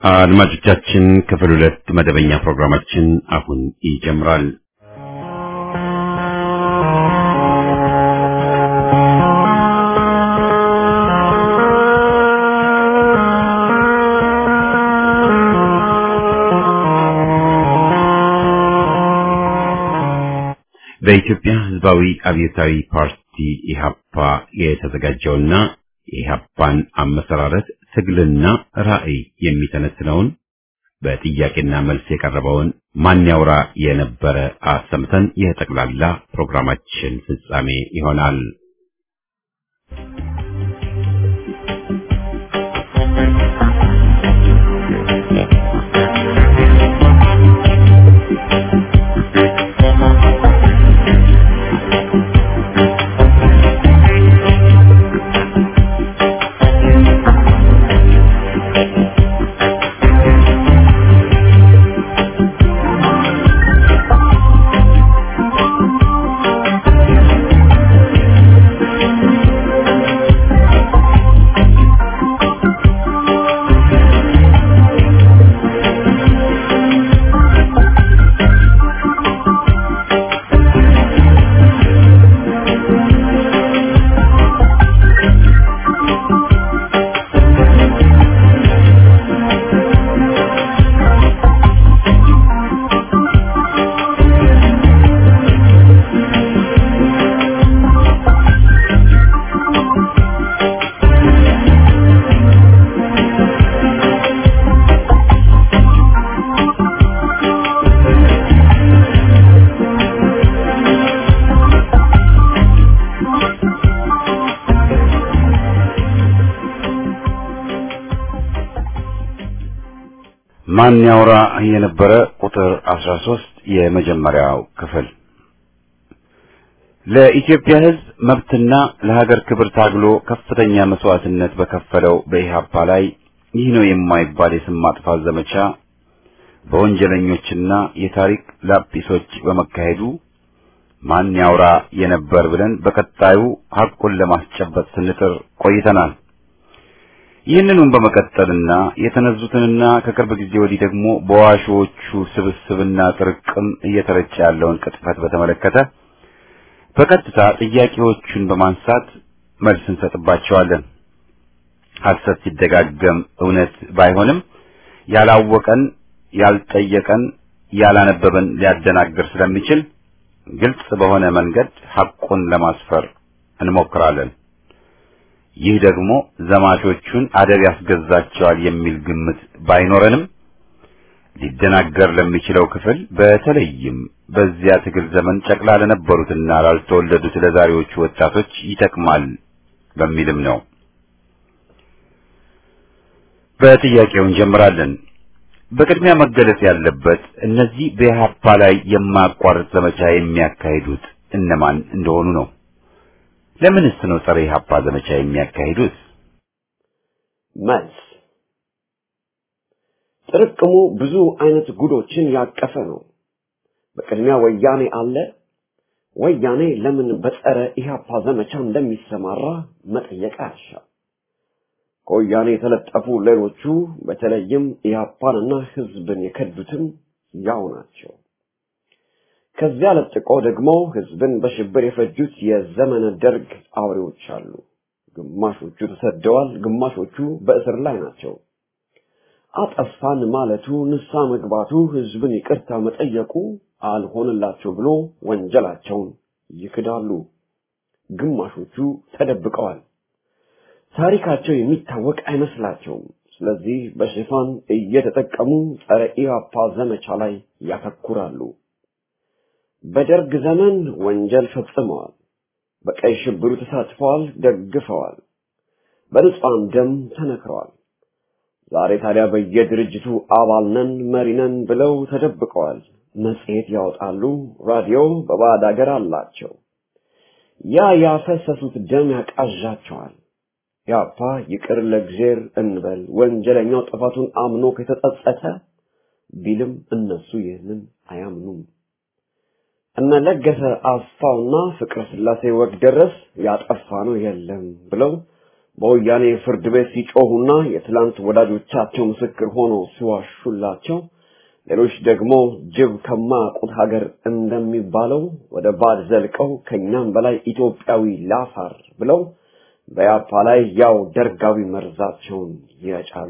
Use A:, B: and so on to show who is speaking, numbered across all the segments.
A: አድማጮቻችን ክፍል 2 መደበኛ ፕሮግራማችን አሁን ይጀምራል። በኢትዮጵያ ሕዝባዊ አብዮታዊ ፓርቲ ኢህአፓ የተዘጋጀውና የኢህአፓን አመሰራረት ትግልና ራዕይ የሚተነትነውን በጥያቄና መልስ የቀረበውን ማን ያውራ የነበረ አሰምተን የጠቅላላ ፕሮግራማችን ፍጻሜ ይሆናል። ማን ያውራ የነበረ ቁጥር 13 የመጀመሪያው ክፍል። ለኢትዮጵያ ሕዝብ መብትና ለሀገር ክብር ታግሎ ከፍተኛ መስዋዕትነት በከፈለው በኢህአፓ ላይ ይህ ነው የማይባል የስም ማጥፋት ዘመቻ በወንጀለኞችና የታሪክ ላጲሶች በመካሄዱ ማን ያውራ የነበር ብለን በቀጣዩ ሐቁን ለማስጨበጥ ስንጥር ቆይተናል። ይህንኑም በመቀጠልና የተነዙትንና ከቅርብ ጊዜ ወዲህ ደግሞ በዋሾቹ ስብስብና ጥርቅም እየተረጨ ያለውን ቅጥፈት በተመለከተ በቀጥታ ጥያቄዎቹን በማንሳት መልስ እንሰጥባቸዋለን። ሐሰት ሲደጋገም እውነት ባይሆንም ያላወቀን፣ ያልጠየቀን፣ ያላነበበን ሊያደናግር ስለሚችል ግልጽ በሆነ መንገድ ሐቁን ለማስፈር እንሞክራለን። ይህ ደግሞ ዘማቾቹን አደብ ያስገዛቸዋል የሚል ግምት ባይኖረንም ሊደናገር ለሚችለው ክፍል በተለይም በዚያ ትግል ዘመን ጨቅላ ለነበሩትና ላልተወለዱት ለዛሬዎቹ ወጣቶች ይጠቅማል በሚልም ነው። በጥያቄው እንጀምራለን። በቅድሚያ መገለጽ ያለበት እነዚህ በኢህአፓ ላይ የማያቋርጥ ዘመቻ የሚያካሂዱት እነማን እንደሆኑ ነው። ለምንስ ነው ጸረ ኢህአፓ ዘመቻ የሚያካሂዱት?
B: መልስ፣ ጥርቅሙ ብዙ አይነት ጉዶችን ያቀፈ ነው። በቅድሚያ ወያኔ አለ። ወያኔ ለምን በጸረ ኢህአፓ ዘመቻ እንደሚሰማራ መጠየቅ ያሻል። ከወያኔ የተለጠፉ ሌሎቹ በተለይም ኢህአፓንና ህዝብን የከዱትም ያው ናቸው። ከዚያ ለጥቆ ደግሞ ህዝብን በሽብር የፈጁት የዘመነ ደርግ አውሬዎች አሉ። ግማሾቹ ተሰደዋል፣ ግማሾቹ በእስር ላይ ናቸው። አጠፋን ማለቱ፣ ንስሐ መግባቱ፣ ህዝብን ይቅርታ መጠየቁ አልሆነላቸው ብሎ ወንጀላቸውን ይክዳሉ። ግማሾቹ ተደብቀዋል። ታሪካቸው የሚታወቅ አይመስላቸውም። ስለዚህ በሽፋን እየተጠቀሙ ጸረ ኢህአፓ ዘመቻ ላይ ያተኩራሉ። በደርግ ዘመን ወንጀል ፈጽመዋል። በቀይ ሽብሩ ተሳትፈዋል፣ ደግፈዋል። በንጹሃን ደም ተነክረዋል። ዛሬ ታዲያ በየድርጅቱ አባል ነን፣ መሪ ነን ብለው ተደብቀዋል። መጽሔት ያወጣሉ፣ ራዲዮ በባዕድ አገር አላቸው። ያፈሰሱት ደም ያቃዣቸዋል። ያፓ ይቅር ለእግዚአብሔር እንበል፣ ወንጀለኛው ጥፋቱን አምኖ ከተጸጸተ ቢልም እነሱ ይህንን አያምኑም። እነለገሰ አስፋውና ፍቅረ ስላሴ ወግ ደረስ ያጠፋ ነው የለም ብለው በወያኔ ፍርድ ቤት ሲጮሁና የትላንት ወዳጆቻቸው ምስክር ሆነው ሲዋሹላቸው ሌሎች ደግሞ ጅብ ከማያውቁት ሀገር እንደሚባለው ወደ ባድ ዘልቀው ከኛም በላይ ኢትዮጵያዊ ላፋር ብለው በያፓ ላይ ያው ደርጋዊ መርዛቸውን ይረጫሉ።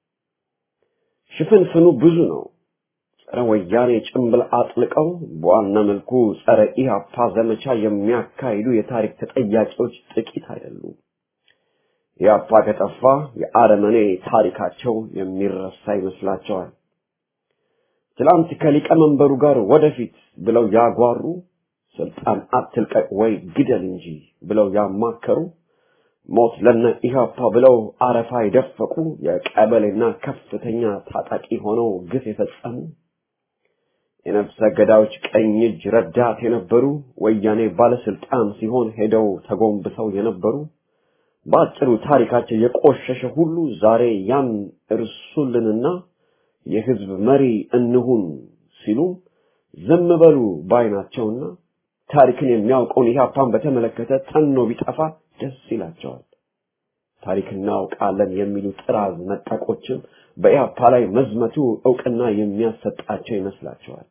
B: ሽፍንፍኑ ብዙ ነው። ጸረ ወያኔ ጭምብል አጥልቀው በዋና መልኩ ጸረ ኢህአፓ ዘመቻ የሚያካሂዱ የታሪክ ተጠያቂዎች ጥቂት አይደሉም። ኢህአፓ ከጠፋ የአረመኔ ታሪካቸው የሚረሳ ይመስላቸዋል። ትላንት ከሊቀመንበሩ ጋር ወደፊት ብለው ያጓሩ፣ ስልጣን አትልቀቅ ወይ ግደል እንጂ ብለው ያማከሩ፣ ሞት ለነ ኢህአፓ ብለው አረፋ ይደፈቁ፣ የቀበሌና ከፍተኛ ታጣቂ ሆነው ግፍ የፈጸሙ፣ የነፍሰ ገዳዮች ቀኝ እጅ ረዳት የነበሩ፣ ወያኔ ባለስልጣን ሲሆን ሄደው ተጎንብሰው የነበሩ፣ ባጭሩ ታሪካቸው የቆሸሸ ሁሉ ዛሬ ያን እርሱልንና የህዝብ መሪ እንሁን ሲሉ ዝም በሉ ባይናቸውና ታሪክን የሚያውቀውን ኢህአፓን በተመለከተ ተኖ ቢጠፋ ደስ ይላቸዋል። ታሪክ እናውቃለን የሚሉ ጥራዝ መጠቆችም በኢህአፓ ላይ መዝመቱ ዕውቅና የሚያሰጣቸው ይመስላቸዋል።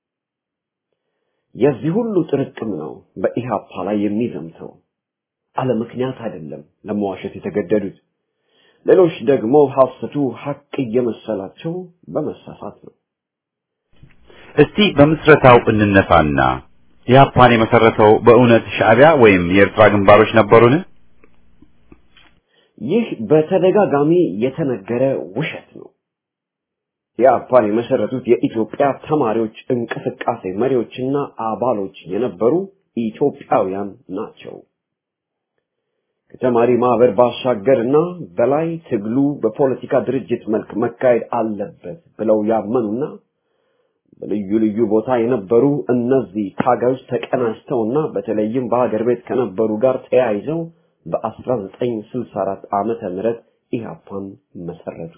B: የዚህ ሁሉ ጥርቅም ነው በኢህአፓ ላይ የሚዘምተው። አለ ምክንያት አይደለም ለመዋሸት የተገደዱት። ሌሎች ደግሞ ሐሰቱ ሐቅ እየመሰላቸው በመሳሳት ነው።
A: እስቲ በምስረታው እንነሳና ኢህአፓን የመሰረተው በእውነት ሻዕቢያ ወይም የኤርትራ ግንባሮች ነበሩን?
B: ይህ በተደጋጋሚ የተነገረ ውሸት ነው። ኢህአፓን የመሰረቱት የኢትዮጵያ ተማሪዎች እንቅስቃሴ መሪዎችና አባሎች የነበሩ ኢትዮጵያውያን ናቸው። ከተማሪ ማህበር ባሻገርና በላይ ትግሉ በፖለቲካ ድርጅት መልክ መካሄድ አለበት ብለው ያመኑና በልዩ ልዩ ቦታ የነበሩ እነዚህ ታጋዮች ተቀናጅተውና በተለይም በሀገር ቤት ከነበሩ ጋር ተያይዘው በ1964 ዓመተ ምህረት ኢህአፓን መሰረቱ።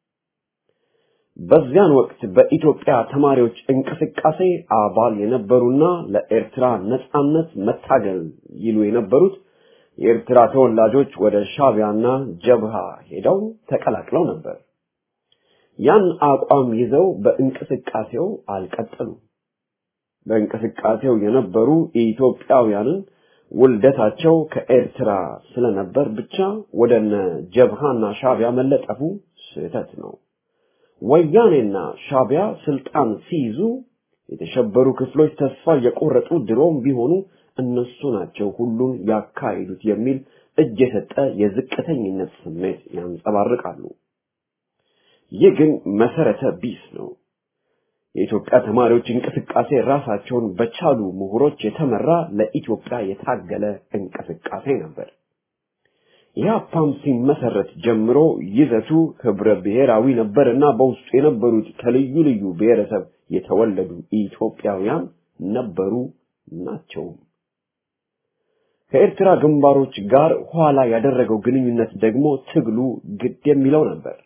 B: በዚያን ወቅት በኢትዮጵያ ተማሪዎች እንቅስቃሴ አባል የነበሩና ለኤርትራ ነጻነት መታገል ይሉ የነበሩት የኤርትራ ተወላጆች ወደ ሻዕቢያና ጀብሃ ሄደው ተቀላቅለው ነበር። ያን አቋም ይዘው በእንቅስቃሴው አልቀጠሉም። በእንቅስቃሴው የነበሩ ኢትዮጵያውያንን ውልደታቸው ከኤርትራ ስለነበር ብቻ ወደነ ጀብሃና ሻዕቢያ መለጠፉ ስህተት ነው። ወያኔና ሻዕቢያ ስልጣን ሲይዙ የተሸበሩ ክፍሎች ተስፋ የቆረጡ ድሮም ቢሆኑ እነሱ ናቸው ሁሉን ያካሂዱት የሚል እጅ የሰጠ የዝቅተኝነት ስሜት ያንጸባርቃሉ። ይህ ግን መሰረተ ቢስ ነው። የኢትዮጵያ ተማሪዎች እንቅስቃሴ ራሳቸውን በቻሉ ምሁሮች የተመራ ለኢትዮጵያ የታገለ እንቅስቃሴ ነበር። ኢህአፓም ሲመሰረት ጀምሮ ይዘቱ ህብረ ብሔራዊ ነበርና በውስጡ የነበሩት ከልዩ ልዩ ብሔረሰብ የተወለዱ ኢትዮጵያውያን ነበሩ ናቸው። ከኤርትራ ግንባሮች ጋር ኋላ ያደረገው ግንኙነት ደግሞ ትግሉ ግድ የሚለው ነበር።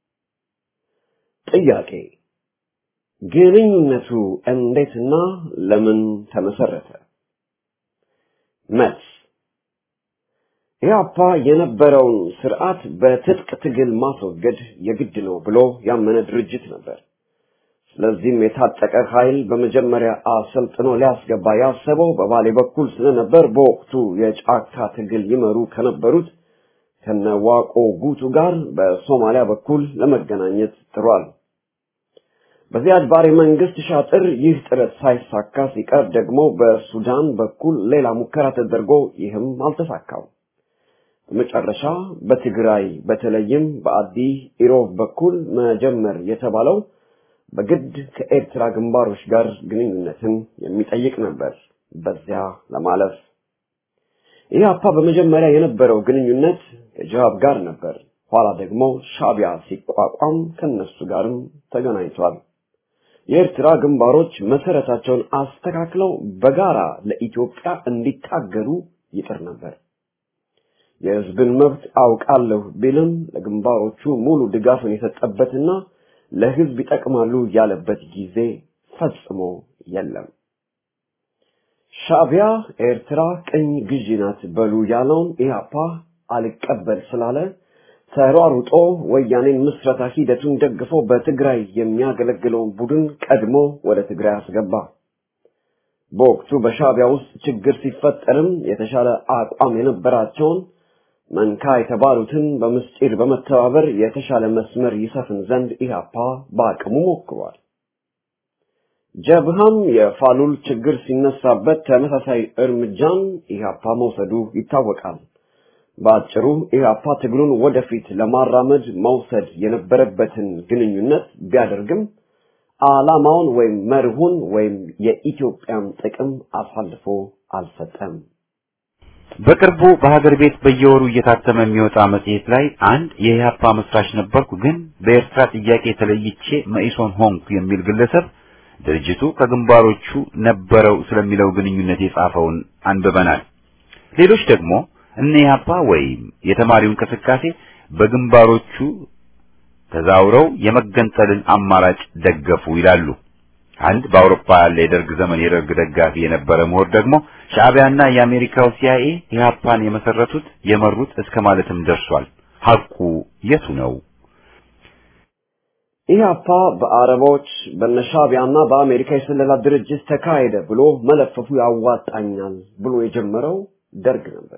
B: ጥያቄ: ግንኙነቱ እንዴትና ለምን ተመሰረተ? መልስ: ኢህአፓ የነበረውን ስርዓት በትጥቅ ትግል ማስወገድ የግድ ነው ብሎ ያመነ ድርጅት ነበር። ስለዚህም የታጠቀ ኃይል በመጀመሪያ አሰልጥኖ ሊያስገባ ያሰበው በባሌ በኩል ስለነበር በወቅቱ የጫካ ትግል ይመሩ ከነበሩት ከነዋቆ ጉቱ ጋር በሶማሊያ በኩል ለመገናኘት ጥሯል። በዚያድ ባሬ መንግስት ሻጥር ይህ ጥረት ሳይሳካ ሲቀር ደግሞ በሱዳን በኩል ሌላ ሙከራ ተደርጎ ይህም አልተሳካም። በመጨረሻ በትግራይ በተለይም በአዲ ኢሮብ በኩል መጀመር የተባለው በግድ ከኤርትራ ግንባሮች ጋር ግንኙነትን የሚጠይቅ ነበር። በዚያ ለማለፍ ኢህአፓ በመጀመሪያ የነበረው ግንኙነት ከጃብ ጋር ነበር። ኋላ ደግሞ ሻዕቢያ ሲቋቋም ከነሱ ጋርም ተገናኝቷል። የኤርትራ ግንባሮች መሰረታቸውን አስተካክለው በጋራ ለኢትዮጵያ እንዲታገሉ ይጥር ነበር። የህዝብን መብት አውቃለሁ ቢልም ለግንባሮቹ ሙሉ ድጋፍን የሰጠበትና ለህዝብ ይጠቅማሉ ያለበት ጊዜ ፈጽሞ የለም። ሻዕቢያ ኤርትራ ቅኝ ግዢ ናት በሉ ያለውን ኢህአፓ አልቀበል ስላለ ተሯሩጦ ወያኔን ምስረታ ሂደቱን ደግፎ በትግራይ የሚያገለግለውን ቡድን ቀድሞ ወደ ትግራይ አስገባ። በወቅቱ በሻዕቢያ ውስጥ ችግር ሲፈጠርም የተሻለ አቋም የነበራቸውን መንካ የተባሉትን በምስጢር በመተባበር የተሻለ መስመር ይሰፍን ዘንድ ኢህአፓ በአቅሙ ሞክሯል። ጀብሃም የፋሉል ችግር ሲነሳበት ተመሳሳይ እርምጃን ኢህአፓ መውሰዱ ይታወቃል። በአጭሩ ኢህአፓ ትግሉን ወደፊት ለማራመድ መውሰድ የነበረበትን ግንኙነት ቢያደርግም ዓላማውን ወይም መርሁን ወይም የኢትዮጵያን ጥቅም አሳልፎ አልሰጠም።
A: በቅርቡ በሀገር ቤት በየወሩ እየታተመ የሚወጣ መጽሔት ላይ አንድ የኢህአፓ መስራች ነበርኩ ግን በኤርትራ ጥያቄ ተለይቼ መኢሶን ሆንኩ የሚል ግለሰብ ድርጅቱ ከግንባሮቹ ነበረው ስለሚለው ግንኙነት የጻፈውን አንብበናል። ሌሎች ደግሞ እነ ኢህአፓ ወይም የተማሪው እንቅስቃሴ በግንባሮቹ ተዛውረው የመገንጠልን አማራጭ ደገፉ ይላሉ። አንድ በአውሮፓ ያለ የደርግ ዘመን የደርግ ደጋፊ የነበረ ምሁር ደግሞ ሻዕቢያና የአሜሪካው ሲአይኤ ኢህአፓን የመሰረቱት የመሩት እስከ ማለትም ደርሷል። ሐቁ የቱ ነው?
B: ኢህአፓ በአረቦች በነሻዕቢያና በአሜሪካ የስለላ ድርጅት ተካሄደ ብሎ መለፈፉ ያዋጣኛል ብሎ የጀመረው ደርግ ነበር።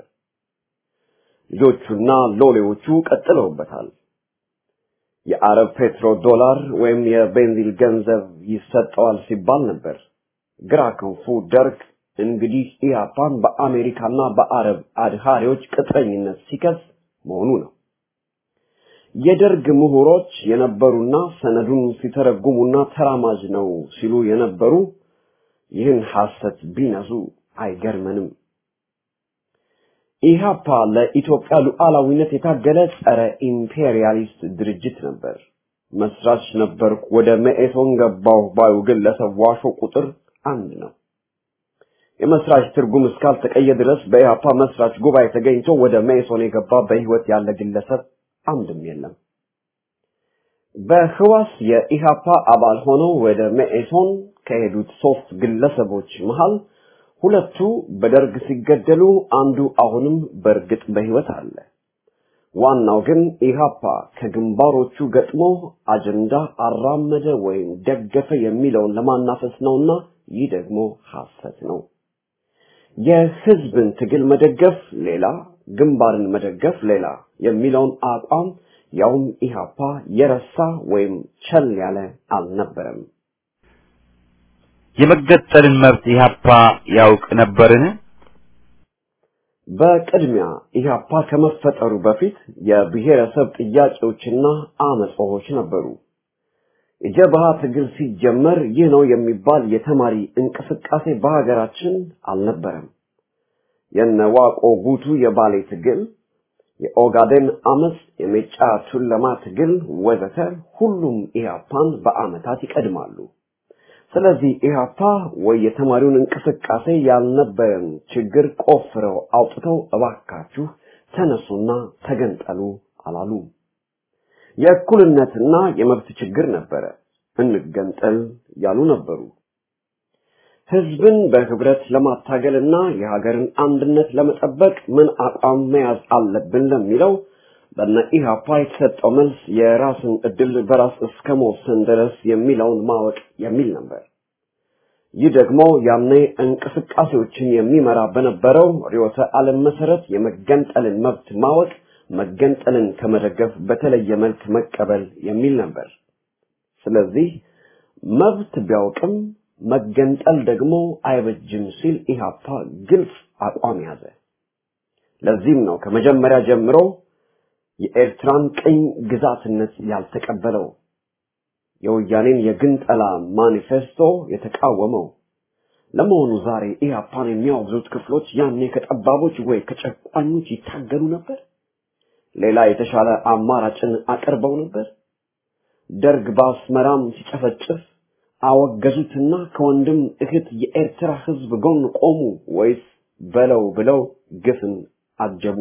B: ልጆቹና ሎሌዎቹ ቀጥለውበታል። የአረብ ፔትሮ ዶላር ወይም የቤንዚል ገንዘብ ይሰጠዋል ሲባል ነበር። ግራ ክንፉ ደርግ እንግዲህ ኢህአፓን በአሜሪካና በአረብ አድሃሪዎች ቅጥረኝነት ሲከስ መሆኑ ነው። የደርግ ምሁሮች የነበሩና ሰነዱን ሲተረጉሙና ተራማጅ ነው ሲሉ የነበሩ ይህን ሐሰት ቢነዙ አይገርመንም። ኢህአፓ ለኢትዮጵያ ሉዓላዊነት የታገለ ጸረ ኢምፔሪያሊስት ድርጅት ነበር። መስራች ነበርኩ ወደ መኢሶን ገባሁ ባዩ ግለሰብ ዋሾ ቁጥር 1 ነው። የመስራች ትርጉም እስካልተቀየ ድረስ በኢህአፓ መስራች ጉባኤ ተገኝቶ ወደ መኢሶን የገባ በህይወት ያለ ግለሰብ አንድም የለም። በህዋስ የኢህአፓ አባል ሆነው ወደ መኢሶን ከሄዱት 3 ግለሰቦች መሃል ሁለቱ በደርግ ሲገደሉ አንዱ አሁንም በእርግጥ በህይወት አለ። ዋናው ግን ኢህአፓ ከግንባሮቹ ገጥሞ አጀንዳ አራመደ ወይም ደገፈ የሚለውን ለማናፈስ ነውና ይህ ደግሞ ሐሰት ነው። የህዝብን ትግል መደገፍ ሌላ፣ ግንባርን መደገፍ ሌላ የሚለውን አቋም ያውም ኢህአፓ የረሳ ወይም ቸል ያለ አልነበረም።
A: የመገጠልን መብት ኢህአፓ ያውቅ ነበርን?
B: በቅድሚያ ኢህአፓ ከመፈጠሩ በፊት የብሔረሰብ ጥያቄዎችና አመጾች ነበሩ። የጀብሃ ትግል ሲጀመር ይህ ነው የሚባል የተማሪ እንቅስቃሴ በሀገራችን አልነበረም። የነዋቆ ጉቱ የባሌ ትግል፣ የኦጋዴን አመጽ፣ የሜጫ ቱለማ ትግል ወዘተ ሁሉም ኢህአፓን በአመታት ይቀድማሉ። ስለዚህ ኢህአፓ ወይ የተማሪውን እንቅስቃሴ ያልነበረን ችግር ቆፍረው አውጥተው እባካችሁ ተነሱና ተገንጠሉ አላሉ። የእኩልነትና የመብት ችግር ነበረ፣ እንገንጠል ያሉ ነበሩ። ህዝብን በህብረት ለማታገልና የሀገርን አንድነት ለመጠበቅ ምን አቋም መያዝ አለብን ለሚለው በእነ ኢህአፓ የተሰጠው መልስ የራስን እድል በራስ እስከ መወሰን ድረስ የሚለውን ማወቅ የሚል ነበር። ይህ ደግሞ ያኔ እንቅስቃሴዎችን የሚመራ በነበረው ርዕዮተ ዓለም መሰረት የመገንጠልን መብት ማወቅ መገንጠልን ከመደገፍ በተለየ መልክ መቀበል የሚል ነበር። ስለዚህ መብት ቢያውቅም መገንጠል ደግሞ አይበጅም ሲል ኢህአፓ ግልጽ አቋም ያዘ። ለዚህም ነው ከመጀመሪያ ጀምሮ የኤርትራን ቅኝ ግዛትነት ያልተቀበለው፣ የወያኔን የግንጠላ ማኒፌስቶ የተቃወመው። ለመሆኑ ዛሬ ኢህአፓን የሚያወግዙት ክፍሎች ያኔ ከጠባቦች ወይ ከጨቋኞች ይታገሉ ነበር? ሌላ የተሻለ አማራጭን አቅርበው ነበር? ደርግ በአስመራም ሲጨፈጭፍ አወገዙትና ከወንድም እህት የኤርትራ ህዝብ ጎን ቆሙ ወይስ በለው ብለው ግፍን አጀቡ?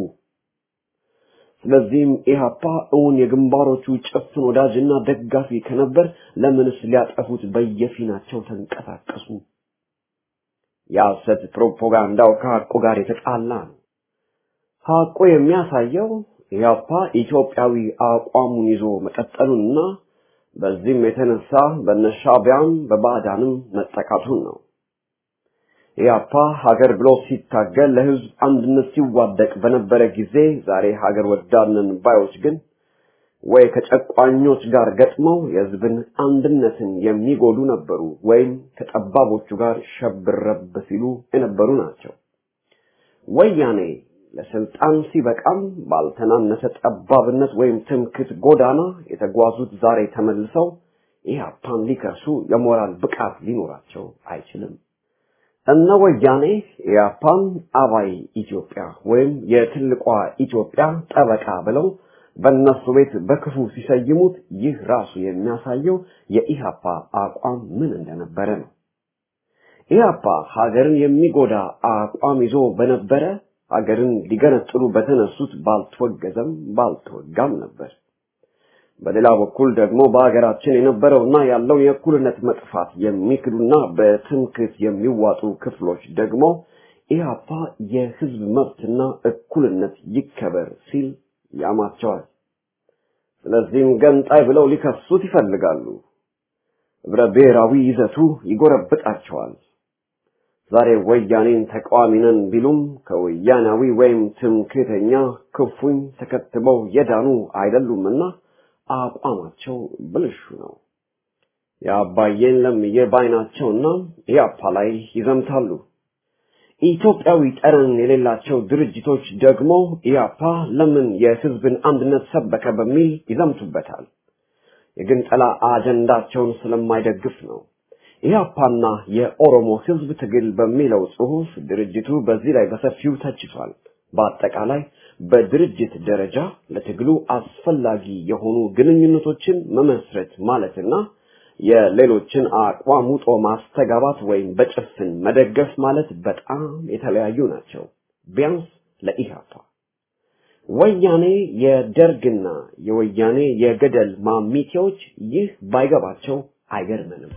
B: ስለዚህም ኢህአፓ እውን የግንባሮቹ ጭፍን ወዳጅና ደጋፊ ከነበር ለምንስ ሊያጠፉት በየፊናቸው ተንቀሳቀሱ? የሐሰት ፕሮፓጋንዳው ከሐቁ ጋር የተጣላ ነው። ሐቁ የሚያሳየው ኢህአፓ ኢትዮጵያዊ አቋሙን ይዞ መቀጠሉንና በዚህም የተነሳ በነሻቢያም በባዕዳንም መጠቃቱን ነው። ኢህአፓ ሀገር ብሎ ሲታገል ለህዝብ አንድነት ሲዋደቅ በነበረ ጊዜ ዛሬ ሀገር ወዳድነን ባዮች ግን ወይ ከጨቋኞች ጋር ገጥመው የህዝብን አንድነትን የሚጎዱ ነበሩ ወይም ከጠባቦቹ ጋር ሸብረብ ሲሉ የነበሩ ናቸው። ወያኔ ለስልጣን ሲበቃም ባልተናነሰ ጠባብነት ወይም ትምክህት ጎዳና የተጓዙት ዛሬ ተመልሰው ኢህአፓን ሊከሱ የሞራል ብቃት ሊኖራቸው አይችልም። እነ ወያኔ ኢህአፓን አባይ ኢትዮጵያ ወይም የትልቋ ኢትዮጵያ ጠበቃ ብለው በእነሱ ቤት በክፉ ሲሰይሙት ይህ ራሱ የሚያሳየው የኢህአፓ አቋም ምን እንደነበረ ነው። ኢህአፓ ሀገርን የሚጎዳ አቋም ይዞ በነበረ ሀገርን ሊገነጥሉ በተነሱት ባልተወገዘም ባልተወጋም ነበር። በሌላ በኩል ደግሞ በሀገራችን የነበረውና ያለው የእኩልነት መጥፋት የሚክዱና በትምክህት የሚዋጡ ክፍሎች ደግሞ ኢህአፓ የህዝብ መብትና እኩልነት ይከበር ሲል ያማቸዋል። ስለዚህም ገንጣይ ብለው ሊከሱት ይፈልጋሉ። ህብረ ብሔራዊ ይዘቱ ይጎረብጣቸዋል። ዛሬ ወያኔን ተቃዋሚ ነን ቢሉም ከወያናዊ ወይም ትምክህተኛ ክፉኝ ተከትበው የዳኑ አይደሉምና አቋማቸው ብልሹ ነው። የአባዬን ለምዬ ባይናቸውና ኢህአፓ ላይ ይዘምታሉ። ኢትዮጵያዊ ጠረን የሌላቸው ድርጅቶች ደግሞ ኢህአፓ ለምን የህዝብን አንድነት ሰበከ በሚል ይዘምቱበታል። የግንጠላ አጀንዳቸውን ስለማይደግፍ ነው። ኢህአፓና የኦሮሞ ህዝብ ትግል በሚለው ጽሑፍ ድርጅቱ በዚህ ላይ በሰፊው ተችቷል። በአጠቃላይ በድርጅት ደረጃ ለትግሉ አስፈላጊ የሆኑ ግንኙነቶችን መመስረት ማለትና የሌሎችን አቋም ውጦ ማስተጋባት ወይም በጭፍን መደገፍ ማለት በጣም የተለያዩ ናቸው። ቢያንስ ለኢህአፓ ወያኔ የደርግና የወያኔ የገደል ማሚቴዎች ይህ ባይገባቸው አይገርምንም።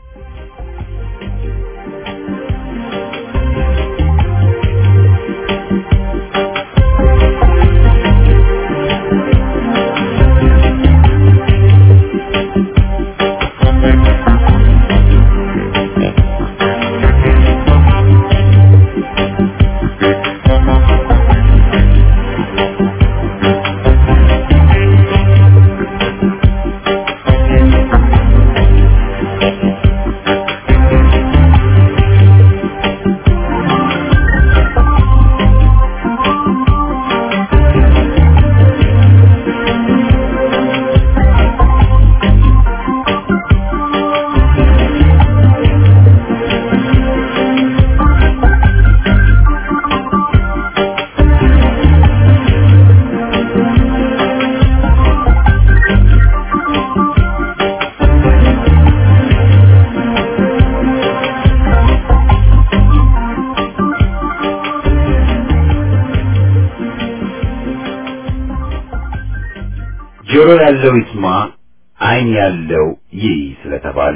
A: ጆሮ ያለው ይስማ አይን ያለው ይይ ስለተባለ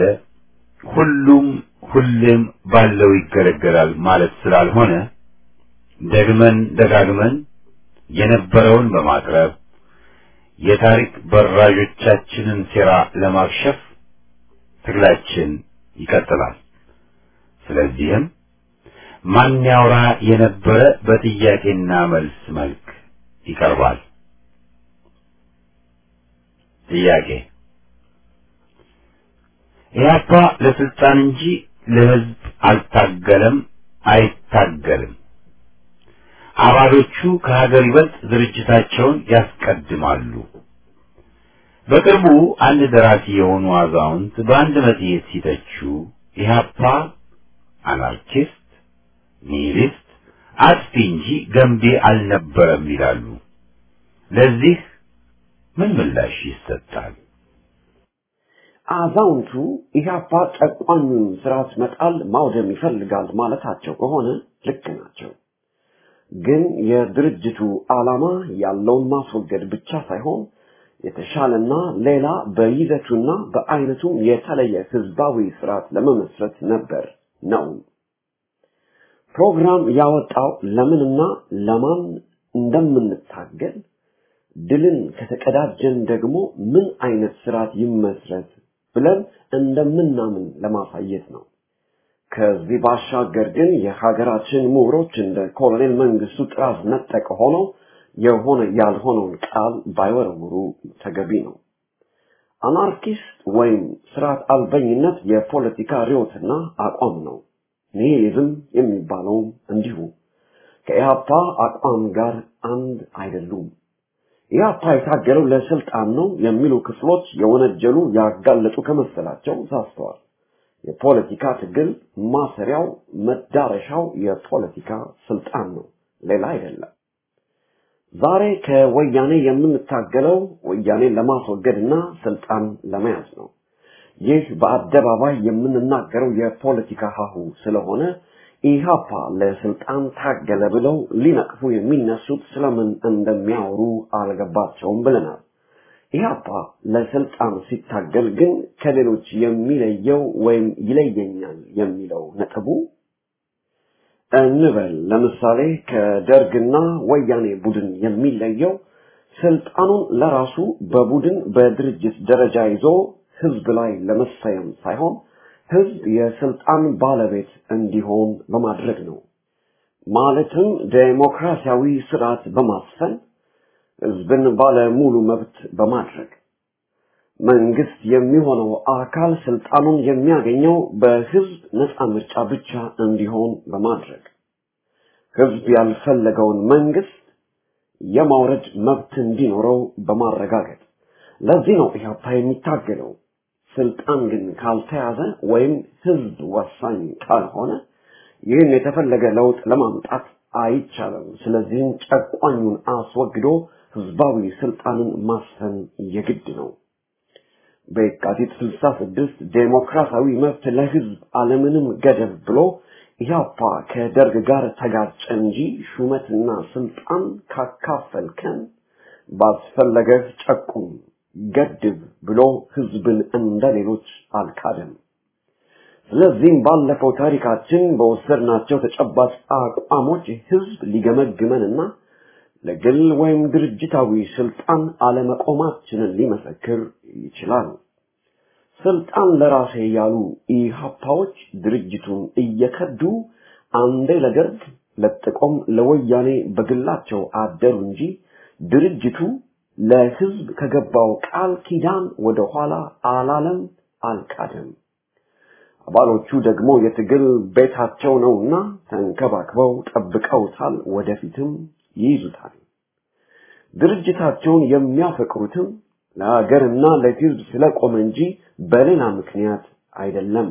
A: ሁሉም ባለው ይገለገላል ማለት ስላልሆነ ደግመን ደጋግመን የነበረውን በማቅረብ የታሪክ በራዦቻችንን ሴራ ለማክሸፍ ትግላችን ይቀጥላል። ስለዚህም ማን ያውራ የነበረ በጥያቄና መልስ መልክ ይቀርባል። ጥያቄ ኢህአፓ ለስልጣን እንጂ ለህዝብ አልታገለም አይታገልም። አባሎቹ ከሀገር ይበልጥ ድርጅታቸውን ያስቀድማሉ። በቅርቡ አንድ ደራሲ የሆኑ አዛውንት በአንድ መጽሔት ሲተቹ ኢህአፓ አናርኪስት፣ ኒሂሊስት፣ አጥፊ እንጂ ገንቢ አልነበረም ይላሉ። ለዚህ ምን ምላሽ ይሰጣል?
B: አዛውንቱ ኢህአፓ ጨቋኙን ስርዓት መጣል ማውደም ይፈልጋል ማለታቸው ከሆነ ልክ ናቸው። ግን የድርጅቱ ዓላማ ያለውን ማስወገድ ብቻ ሳይሆን የተሻለና ሌላ በይዘቱና በአይነቱ የተለየ ህዝባዊ ስርዓት ለመመስረት ነበር ነው። ፕሮግራም ያወጣው ለምንና ለማን እንደምንታገል ድልን ከተቀዳጀን ደግሞ ምን አይነት ስርዓት ይመስረት ብለን እንደምናምን ለማሳየት ነው። ከዚህ ባሻገር ግን የሀገራችን ምሁሮች እንደ ኮሎኔል መንግስቱ ጥራዝ ነጠቅ ሆነው የሆነ ያልሆነውን ቃል ባይወረውሩ ተገቢ ነው። አናርኪስት ወይም ስርዓት አልበኝነት የፖለቲካ ርዕዮትና አቋም ነው። ኒሂሊዝም የሚባለው እንዲሁ ከኢህአፓ አቋም ጋር አንድ አይደሉም። ኢህአፓ የታገለው ለስልጣን ነው የሚሉ ክፍሎች የወነጀሉ ያጋለጡ ከመሰላቸው ሳስተዋል። የፖለቲካ ትግል ማሰሪያው መዳረሻው የፖለቲካ ስልጣን ነው፣ ሌላ አይደለም። ዛሬ ከወያኔ የምንታገለው ወያኔን ለማስወገድና ስልጣን ለመያዝ ነው። ይህ በአደባባይ የምንናገረው የፖለቲካ ሀሁ ስለሆነ ኢህአፓ ለስልጣን ታገለ ብለው ሊነቅፉ የሚነሱት ስለምን እንደሚያወሩ አልገባቸውም ብለናል። ኢህአፓ ለስልጣን ሲታገል ግን ከሌሎች የሚለየው ወይም ይለየኛል የሚለው ነጥቡ እንበል ለምሳሌ ከደርግና ወያኔ ቡድን የሚለየው ስልጣኑን ለራሱ በቡድን በድርጅት ደረጃ ይዞ ህዝብ ላይ ለመሰየም ሳይሆን ህዝብ የስልጣን ባለቤት እንዲሆን በማድረግ ነው። ማለትም ዴሞክራሲያዊ ስርዓት በማስፈን ህዝብን ባለ ሙሉ መብት በማድረግ መንግስት የሚሆነው አካል ስልጣኑን የሚያገኘው በህዝብ ነፃ ምርጫ ብቻ እንዲሆን በማድረግ ህዝብ ያልፈለገውን መንግስት የማውረድ መብት እንዲኖረው በማረጋገጥ ለዚህ ነው ኢህአፓ የሚታገለው። ስልጣን ግን ካልተያዘ ወይም ህዝብ ወሳኝ ካልሆነ ይህን የተፈለገ ለውጥ ለማምጣት አይቻልም። ስለዚህ ጨቋኙን አስወግዶ ህዝባዊ ስልጣንን ማስፈን የግድ ነው። በየካቲት 66 ዴሞክራሲያዊ መብት ለህዝብ አለምንም ገደብ ብሎ ኢህአፓ ከደርግ ጋር ተጋጨ እንጂ ሹመትና ስልጣን ካካፈልከን ባስፈለገህ ጨቁም ገድብ ብሎ ህዝብን እንደሌሎች አልካደም። ስለዚህም ባለፈው ታሪካችን በወሰድናቸው ተጨባጭ አቋሞች ህዝብ ሊገመግመንና ለግል ወይም ድርጅታዊ ስልጣን አለመቆማችንን ሊመሰክር ይችላል። ስልጣን ለራሴ ያሉ ኢህአፓዎች ድርጅቱን እየከዱ አንዴ ለደርግ ለጥቆም ለወያኔ በግላቸው አደሩ እንጂ ድርጅቱ ለህዝብ ከገባው ቃል ኪዳን ወደ ኋላ አላለም፣ አልካደም። አባሎቹ ደግሞ የትግል ቤታቸው ነውና ተንከባክበው ጠብቀውታል፣ ወደፊትም ይይዙታል። ድርጅታቸውን የሚያፈቅሩትም ለሀገርና ለህዝብ ስለቆመ እንጂ በሌላ ምክንያት አይደለም።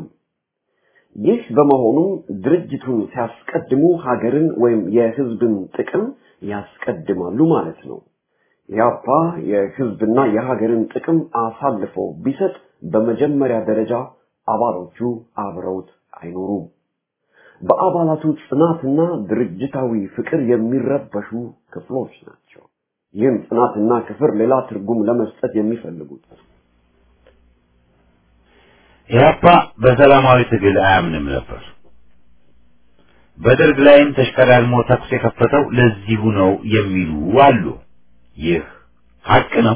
B: ይህ በመሆኑ ድርጅቱን ሲያስቀድሙ ሀገርን ወይም የህዝብን ጥቅም ያስቀድማሉ ማለት ነው። ኢህአፓ የህዝብና የሀገርን ጥቅም አሳልፎ ቢሰጥ በመጀመሪያ ደረጃ አባሎቹ አብረውት አይኖሩም። በአባላቱ ጽናትና ድርጅታዊ ፍቅር የሚረበሹ ክፍሎች ናቸው። ይህም ጽናትና ክፍር ሌላ ትርጉም ለመስጠት የሚፈልጉት
A: ኢህአፓ በሰላማዊ ትግል አያምንም ነበር። በደርግ ላይም ተሽቀዳድሞ ተኩስ የከፈተው ለዚሁ ነው የሚሉ አሉ። ይህ ሐቅ ነው።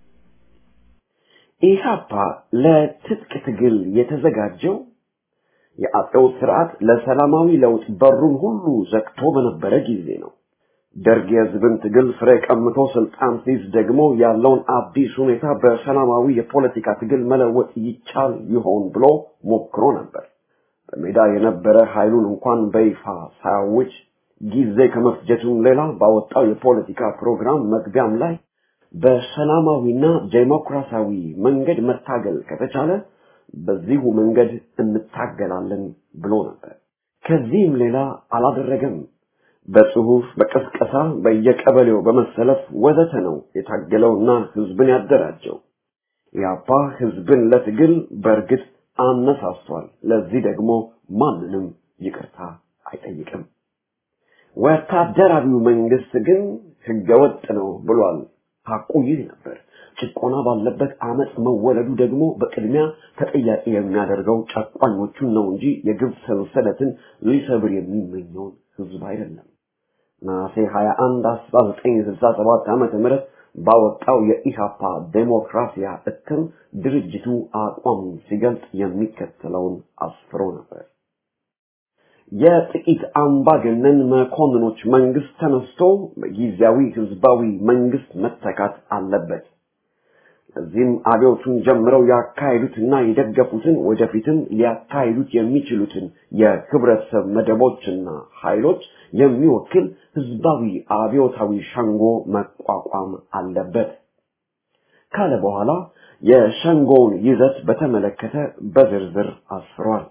B: ኢህአፓ ለትጥቅ ትግል የተዘጋጀው የአጼው ስርዓት ለሰላማዊ ለውጥ በሩን ሁሉ ዘግቶ በነበረ ጊዜ ነው። ደርግ የህዝብን ትግል ፍሬ ቀምቶ ስልጣን ሲይዝ ደግሞ ያለውን አዲስ ሁኔታ በሰላማዊ የፖለቲካ ትግል መለወጥ ይቻል ይሆን ብሎ ሞክሮ ነበር። በሜዳ የነበረ ኃይሉን እንኳን በይፋ ሳያውጅ ጊዜ ከመፍጀቱም ሌላ ባወጣው የፖለቲካ ፕሮግራም መግቢያም ላይ በሰላማዊና ዴሞክራሲያዊ መንገድ መታገል ከተቻለ በዚሁ መንገድ እንታገላለን ብሎ ነበር። ከዚህም ሌላ አላደረገም። በጽሁፍ በቀስቀሳ በየቀበሌው በመሰለፍ ወዘተ ነው የታገለውና ህዝብን ያደራጀው። ኢህአፓ ህዝብን ለትግል በእርግጥ አነሳስቷል። ለዚህ ደግሞ ማንንም ይቅርታ አይጠይቅም። ወታደራዊው መንግስት ግን ህገወጥ ነው ብሏል። ሐቁ ይህ ነበር። ጭቆና ባለበት አመጽ መወለዱ ደግሞ በቅድሚያ ተጠያቂ የሚያደርገው ጨቋኞቹን ነው እንጂ የግፍ ሰንሰለትን ሊሰብር የሚመኘውን ህዝብ አይደለም። ነሐሴ 21 1967 ዓመተ ምህረት ባወጣው የኢሃፓ ዴሞክራሲያ እትም ድርጅቱ አቋም ሲገልጽ የሚከተለውን አስፍሮ ነበር። የጥቂት አምባገነን መኮንኖች መንግስት ተነስቶ በጊዜያዊ ህዝባዊ መንግስት መተካት አለበት። እዚህም አብዮቱን ጀምረው ያካሄዱትና የደገፉትን ወደፊትም ሊያካሂዱት የሚችሉትን የህብረተሰብ መደቦችና ኃይሎች የሚወክል ህዝባዊ አብዮታዊ ሸንጎ መቋቋም አለበት ካለ በኋላ የሸንጎውን ይዘት በተመለከተ በዝርዝር አስፍሯል።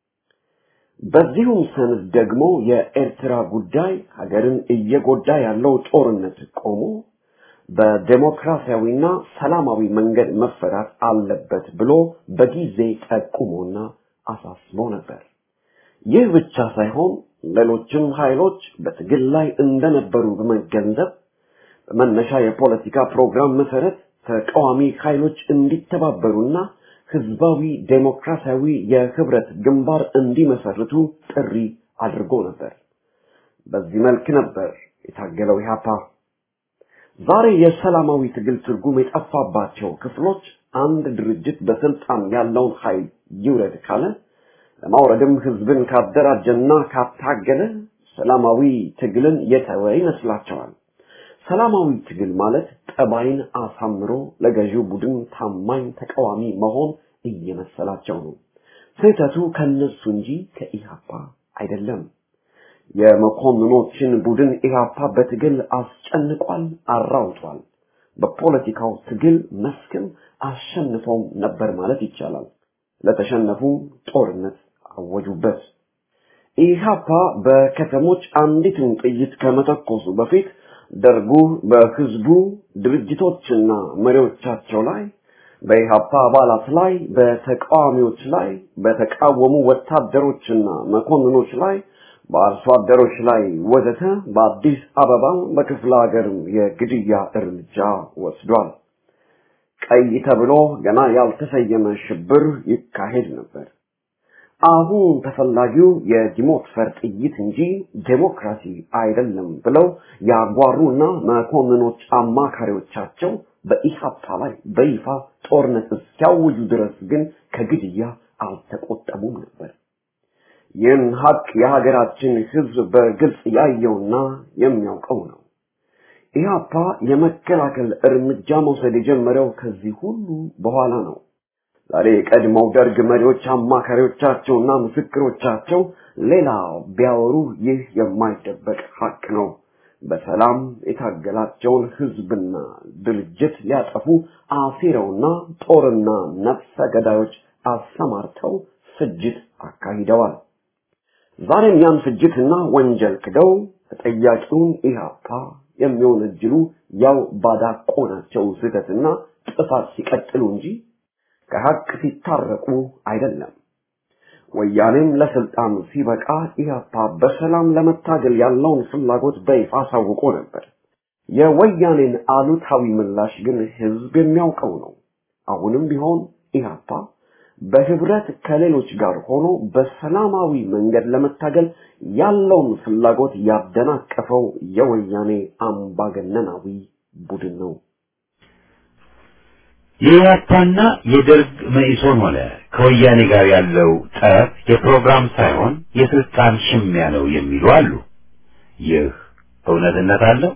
B: በዚሁም ሰነድ ደግሞ የኤርትራ ጉዳይ ሀገርን እየጎዳ ያለው ጦርነት ቆሞ በዲሞክራሲያዊና ሰላማዊ መንገድ መፈታት አለበት ብሎ በጊዜ ጠቁሞና አሳስቦ ነበር። ይህ ብቻ ሳይሆን ሌሎችም ኃይሎች በትግል ላይ እንደነበሩ በመገንዘብ በመነሻ የፖለቲካ ፕሮግራም መሰረት ተቃዋሚ ኃይሎች እንዲተባበሩና ህዝባዊ ዴሞክራሲያዊ የህብረት ግንባር እንዲመሰርቱ ጥሪ አድርጎ ነበር። በዚህ መልክ ነበር የታገለው ኢሃፓ። ዛሬ የሰላማዊ ትግል ትርጉም የጠፋባቸው ክፍሎች አንድ ድርጅት በስልጣን ያለውን ኃይል ይውረድ ካለ ለማውረድም ህዝብን ካደራጀና ካታገለ ሰላማዊ ትግልን የተወ ይመስላቸዋል። ሰላማዊ ትግል ማለት ጠባይን አሳምሮ ለገዢው ቡድን ታማኝ ተቃዋሚ መሆን እየመሰላቸው ነው። ስህተቱ ከነሱ እንጂ ከኢሃፓ አይደለም። የመኮንኖችን ቡድን ኢሃፓ በትግል አስጨንቋል፣ አራውጧል። በፖለቲካው ትግል መስክም አሸንፈው ነበር ማለት ይቻላል። ለተሸነፉ ጦርነት አወጁበት። ኢሃፓ በከተሞች አንዲትን ጥይት ከመተኮሱ በፊት ደርጉ በህዝቡ ድርጅቶችና መሪዎቻቸው ላይ በኢሃፓ አባላት ላይ በተቃዋሚዎች ላይ በተቃወሙ ወታደሮችና መኮንኖች ላይ በአርሶ አደሮች ላይ ወዘተ በአዲስ አበባ በክፍለ ሀገር የግድያ እርምጃ ወስዷል። ቀይ ተብሎ ገና ያልተሰየመ ሽብር ይካሄድ ነበር። አሁን ተፈላጊው የዲሞክራሲ ጥይት እንጂ ዴሞክራሲ አይደለም ብለው ያጓሩና መኮንኖች አማካሪዎቻቸው በኢሃፓ ላይ በይፋ ጦርነት እስኪያውጁ ድረስ ግን ከግድያ አልተቆጠቡም ነበር። ይህን ሀቅ የሀገራችን ህዝብ በግልጽ ያየውና የሚያውቀው ነው። ኢሃፓ የመከላከል እርምጃ መውሰድ የጀመረው ከዚህ ሁሉ በኋላ ነው። ዛሬ ቀድሞው ደርግ መሪዎች አማካሪዎቻቸውና ምስክሮቻቸው ሌላ ቢያወሩ ይህ የማይደበቅ ሀቅ ነው። በሰላም የታገላቸውን ህዝብና ድርጅት ሊያጠፉ አሲረውና ጦርና ነፍሰ ገዳዮች አሰማርተው ፍጅት አካሂደዋል። ዛሬም ያን ፍጅትና ወንጀል ክደው ተጠያቂውን ኢሃፓ የሚወነጅሉ ያው ባዳቆናቸው ስህተትና ጥፋት ሲቀጥሉ እንጂ ከሀቅ ሲታረቁ አይደለም። ወያኔም ለስልጣን ሲበቃ ኢሃፓ በሰላም ለመታገል ያለውን ፍላጎት በይፋ አሳውቆ ነበር። የወያኔን አሉታዊ ምላሽ ግን ህዝብ የሚያውቀው ነው። አሁንም ቢሆን ኢሃፓ በህብረት ከሌሎች ጋር ሆኖ በሰላማዊ መንገድ ለመታገል ያለውን ፍላጎት ያደናቀፈው የወያኔ አምባገነናዊ ቡድን ነው።
A: የኢሃፓና የደርግ መኢሶን ሆነ ከወያኔ ጋር ያለው ጠብ የፕሮግራም ሳይሆን የስልጣን ሽሚያ ነው የሚሉ አሉ። ይህ እውነትነት አለው?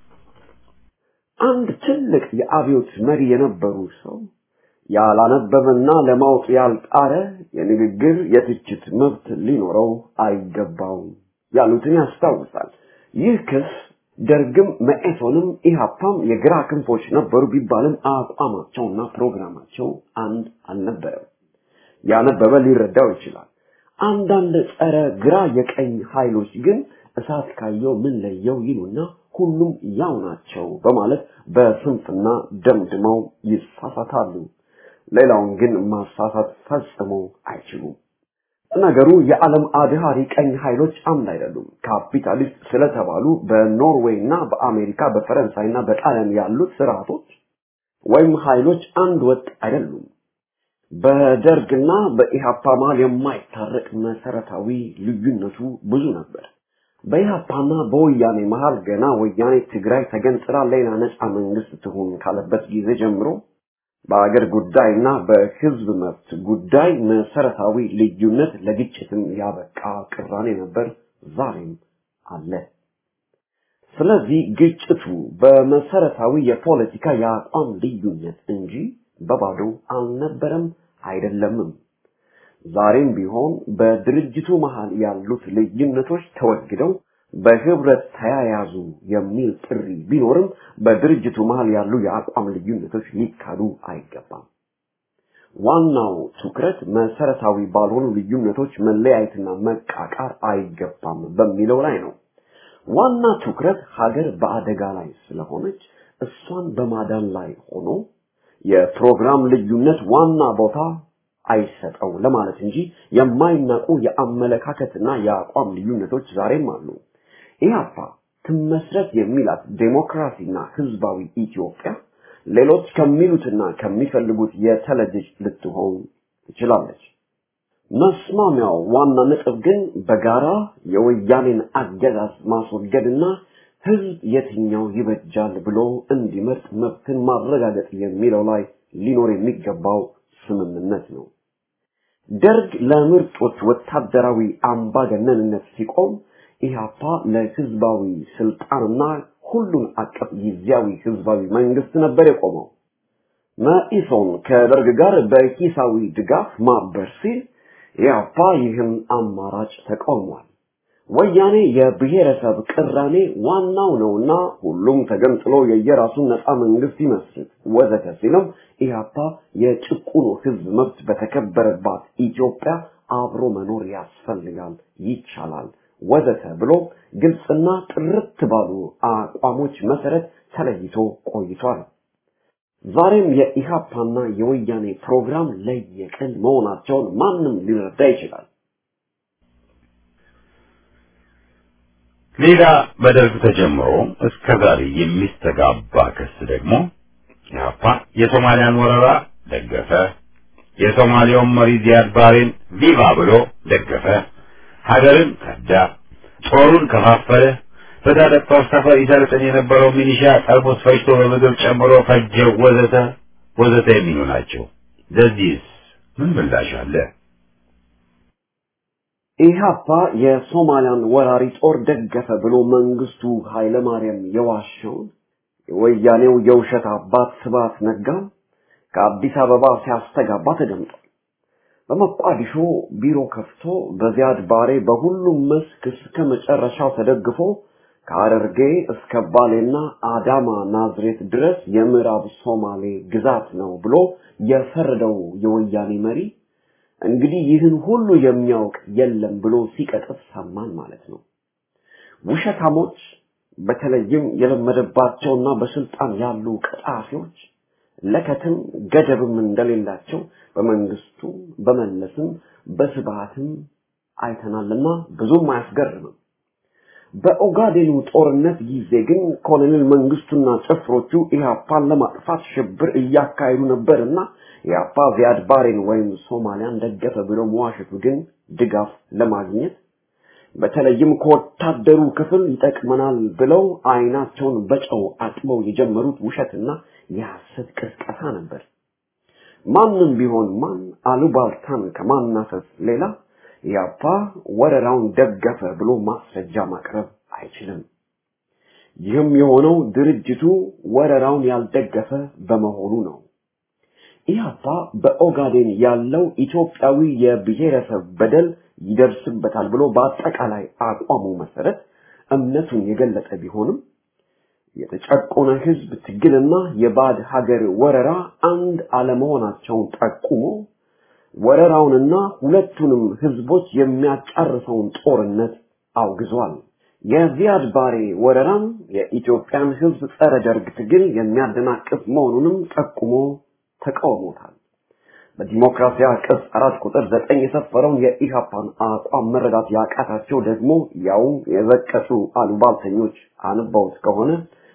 B: አንድ ትልቅ የአብዮት መሪ የነበሩ ሰው ያላነበበና ለማወቅ ያልጣረ የንግግር የትችት መብት ሊኖረው አይገባውም ያሉትን ያስታውሳል። ይህ ክስ ደርግም መኢሶንም ኢሃፓም የግራ ክንፎች ነበሩ ቢባልም አቋማቸውና ፕሮግራማቸው አንድ አልነበረም። ያነበበ ሊረዳው ይችላል። አንዳንድ ጸረ ግራ የቀኝ ኃይሎች ግን እሳት ካየው ምን ለየው ይሉና ሁሉም ያው ናቸው በማለት በስንፍና ደምድመው ይሳሳታሉ። ሌላውን ግን ማሳሳት ፈጽሞ አይችሉም። ነገሩ የዓለም አድሃሪ ቀኝ ኃይሎች አንድ አይደሉም። ካፒታሊስት ስለተባሉ በኖርዌይና በአሜሪካ በፈረንሳይና በጣሊያን ያሉት ስርዓቶች ወይም ኃይሎች አንድ ወጥ አይደሉም። በደርግና በኢሃፓ መሃል የማይታረቅ መሰረታዊ ልዩነቱ ብዙ ነበር። በኢህአፓና በወያኔ መሃል ገና ወያኔ ትግራይ ተገንጥላ ሌላ ነፃ መንግስት ትሁን ካለበት ጊዜ ጀምሮ በአገር ጉዳይና በህዝብ መብት ጉዳይ መሰረታዊ ልዩነት ለግጭትም ያበቃ ቅራኔ ነበር፣ ዛሬም አለ። ስለዚህ ግጭቱ በመሰረታዊ የፖለቲካ የአቋም ልዩነት እንጂ በባዶ አልነበረም አይደለምም። ዛሬም ቢሆን በድርጅቱ መሃል ያሉት ልዩነቶች ተወግደው በህብረት ተያያዙ የሚል ጥሪ ቢኖርም በድርጅቱ መሃል ያሉ የአቋም ልዩነቶች ሊካዱ አይገባም። ዋናው ትኩረት መሰረታዊ ባልሆኑ ልዩነቶች መለያየትና መቃቃር አይገባም በሚለው ላይ ነው። ዋና ትኩረት ሀገር በአደጋ ላይ ስለሆነች እሷን በማዳን ላይ ሆኖ የፕሮግራም ልዩነት ዋና ቦታ አይሰጠው ለማለት እንጂ የማይናቁ የአመለካከትና የአቋም ልዩነቶች ዛሬም አሉ። ኢህአፓ ትመስረት የሚላት ዴሞክራሲና ህዝባዊ ኢትዮጵያ ሌሎች ከሚሉትና ከሚፈልጉት የተለየች ልትሆን ትችላለች። መስማሚያው ዋና ነጥብ ግን በጋራ የወያኔን አገዛዝ ማስወገድና ህዝብ የትኛው ይበጃል ብሎ እንዲመርጥ መብትን ማረጋገጥ የሚለው ላይ ሊኖር የሚገባው ስምምነት ነው። ደርግ ለምርጦች ወታደራዊ አምባገነንነት ሲቆም ኢህአፓ ለህዝባዊ ስልጣንና ሁሉን አቀፍ ጊዜያዊ ህዝባዊ መንግስት ነበር የቆመው። መኢሶን ከደርግ ጋር በሂሳዊ ድጋፍ ማበር ሲል ኢህአፓ ይህን አማራጭ ተቃውሟል። ወያኔ የብሔረሰብ ቅራኔ ዋናው ነውና ሁሉም ተገንጥሎ የየራሱን ነፃ መንግስት ይመስርት ወዘተ ሲልም ኢህአፓ የጭቁኑ ህዝብ መብት በተከበረባት ኢትዮጵያ አብሮ መኖር ያስፈልጋል፣ ይቻላል ወዘተ ብሎ ግልጽና ጥርት ባሉ አቋሞች መሰረት ተለይቶ ቆይቷል። ዛሬም የኢህአፓና የወያኔ ፕሮግራም ለየቅል መሆናቸውን ማንም ሊረዳ ይችላል።
A: ሌላ በደርግ ተጀምሮ እስከ ዛሬ የሚስተጋባ ክስ ደግሞ ኢህአፓ የሶማሊያን ወረራ ደገፈ፣ የሶማሊያውን መሪ ዚያድ ባሬን ቪቫ ብሎ ደገፈ፣ ሀገርን ከዳ፣ ጦሩን ከፋፈለ፣ በታጠቀው ሰፈር ይሰለጥን የነበረው ሚሊሻ ጠርሙስ ፈጅቶ በምግብ ጨምሮ ፈጀው ወዘተ ወዘተ የሚሉ ናቸው። ለዚህስ ምን ምላሽ አለ?
B: ኢህአፓ የሶማሊያን ወራሪ ጦር ደገፈ ብሎ መንግስቱ ኃይለማርያም የዋሸውን የወያኔው የውሸት አባት ስብሐት ነጋ ከአዲስ አበባ ሲያስተጋባ ተደምጧል። በመቋዲሾ ቢሮ ከፍቶ በዚያድ ባሬ በሁሉም መስክ እስከ መጨረሻው ተደግፎ ከሐረርጌ እስከ ባሌና አዳማ ናዝሬት ድረስ የምዕራብ ሶማሌ ግዛት ነው ብሎ የፈረደው የወያኔ መሪ እንግዲህ ይህን ሁሉ የሚያውቅ የለም ብሎ ሲቀጥፍ ሰማን ማለት ነው። ውሸታሞች በተለይም የለመደባቸውና በስልጣን ያሉ ቀጣፊዎች ለከትም ገደብም እንደሌላቸው በመንግስቱ በመለስም በስብሐትም አይተናልና ብዙም አያስገርምም። በኦጋዴኑ ጦርነት ጊዜ ግን ኮሎኔል መንግስቱና ጭፍሮቹ ኢህአፓን ለማጥፋት ሽብር እያካሄዱ ነበርና ኢህአፓ ዚያድ ባሬን ወይም ሶማሊያን ደገፈ ብሎ መዋሸቱ ግን ድጋፍ ለማግኘት በተለይም ከወታደሩ ክፍል ይጠቅመናል ብለው አይናቸውን በጨው አጥበው የጀመሩት ውሸትና የሐሰት ቅስቀሳ ነበር። ማንም ቢሆን ማን አሉባልታን ከማናፈስ ሌላ ኢህአፓ ወረራውን ደገፈ ብሎ ማስረጃ ማቅረብ አይችልም። ይህም የሆነው ድርጅቱ ወረራውን ያልደገፈ በመሆኑ ነው። ኢህአፓ በኦጋዴን ያለው ኢትዮጵያዊ የብሔረሰብ በደል ይደርስበታል ብሎ በአጠቃላይ አቋሙ መሰረት እምነቱን የገለጸ ቢሆንም የተጨቆነ ህዝብ ትግልና የባዕድ ሀገር ወረራ አንድ አለመሆናቸውን ጠቁሞ ወረራውንና ሁለቱንም ህዝቦች የሚያጫርሰውን ጦርነት አውግዟል። የዚያድ ባሬ ወረራም የኢትዮጵያን ህዝብ ጸረ ደርግ ትግል የሚያደናቅፍ መሆኑንም ጠቁሞ ተቃውሞታል። በዲሞክራሲያ ቅጽ 4 ቁጥር 9 የሰፈረውን የኢህአፓን አቋም መረዳት ያቃታቸው ደግሞ ያው የዘቀጡ አሉባልተኞች አንባውት ከሆነ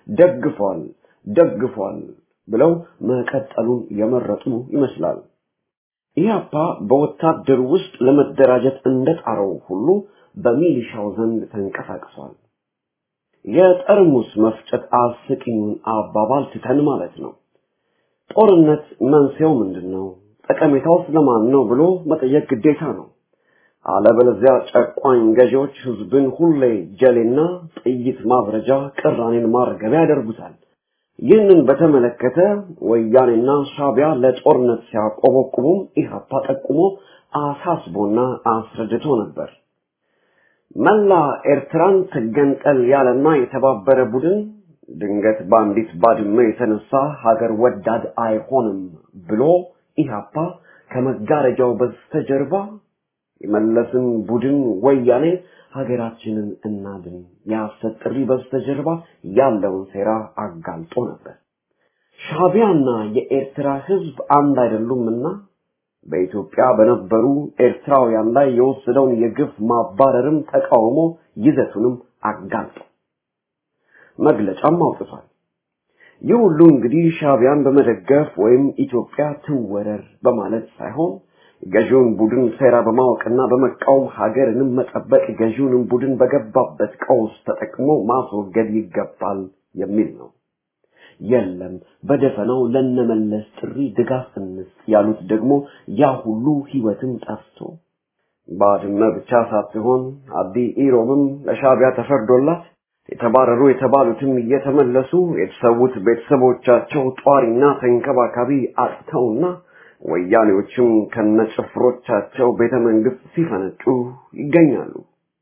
B: ደግፏል ብለው መቀጠሉን የመረጡ ይመስላል። ኢህአፓ በወታደር ውስጥ ለመደራጀት እንደጣረው ሁሉ በሚሊሻው ዘንድ ተንቀሳቅሷል። የጠርሙስ መፍጨት አስቂኙን አባባል ትተን ማለት ነው። ጦርነት መንስኤው ምንድነው? ጠቀሜታው ስለማን ነው ብሎ መጠየቅ ግዴታ ነው። አለበለዚያ ጨቋኝ ገዢዎች ህዝብን ሁሌ ጀሌና ጥይት ማብረጃ ቅራኔን ማርገቢያ ያደርጉታል። ይህንን በተመለከተ ወያኔና ሻዕቢያ ለጦርነት ሲያቆበቁቡ ኢህአፓ ጠቁሞ አሳስቦና አስረድቶ ነበር። መላ ኤርትራን ትገንጠል ያለና የተባበረ ቡድን ድንገት ባንዲት ባድመ የተነሳ ሀገር ወዳድ አይሆንም ብሎ ኢህአፓ ከመጋረጃው በስተጀርባ የመለስን ቡድን ወያኔ ሀገራችንን እናድን ያሰጥሪ በስተጀርባ ያለውን ሴራ አጋልጦ ነበር። ሻዕቢያና የኤርትራ ህዝብ አንድ አይደሉምና በኢትዮጵያ በነበሩ ኤርትራውያን ላይ የወሰደውን የግፍ ማባረርም ተቃውሞ ይዘቱንም አጋልጦ መግለጫም አውጥቷል። ይህ ሁሉ እንግዲህ ሻዕቢያን በመደገፍ ወይም ኢትዮጵያ ትወረር በማለት ሳይሆን ገዢውን ቡድን ሴራ በማወቅና በመቃወም ሀገርንም መጠበቅ ገዢውን ቡድን በገባበት ቀውስ ተጠቅሞ ማስወገድ ይገባል የሚል ነው። የለም በደፈናው ለነመለስ ጥሪ ድጋፍ እንስጥ ያሉት ደግሞ ያ ሁሉ ህይወትም ጠፍቶ ባድመ ብቻ ሳትሆን አዲ ኢሮብም ለሻዕቢያ ተፈርዶላት የተባረሩ የተባሉትም እየተመለሱ የተሰዉት ቤተሰቦቻቸው ጧሪና ተንከባካቢ አጥተውና ወያኔዎችም ከነጭፍሮቻቸው ቤተመንግስት ሲፈነጩ ይገኛሉ።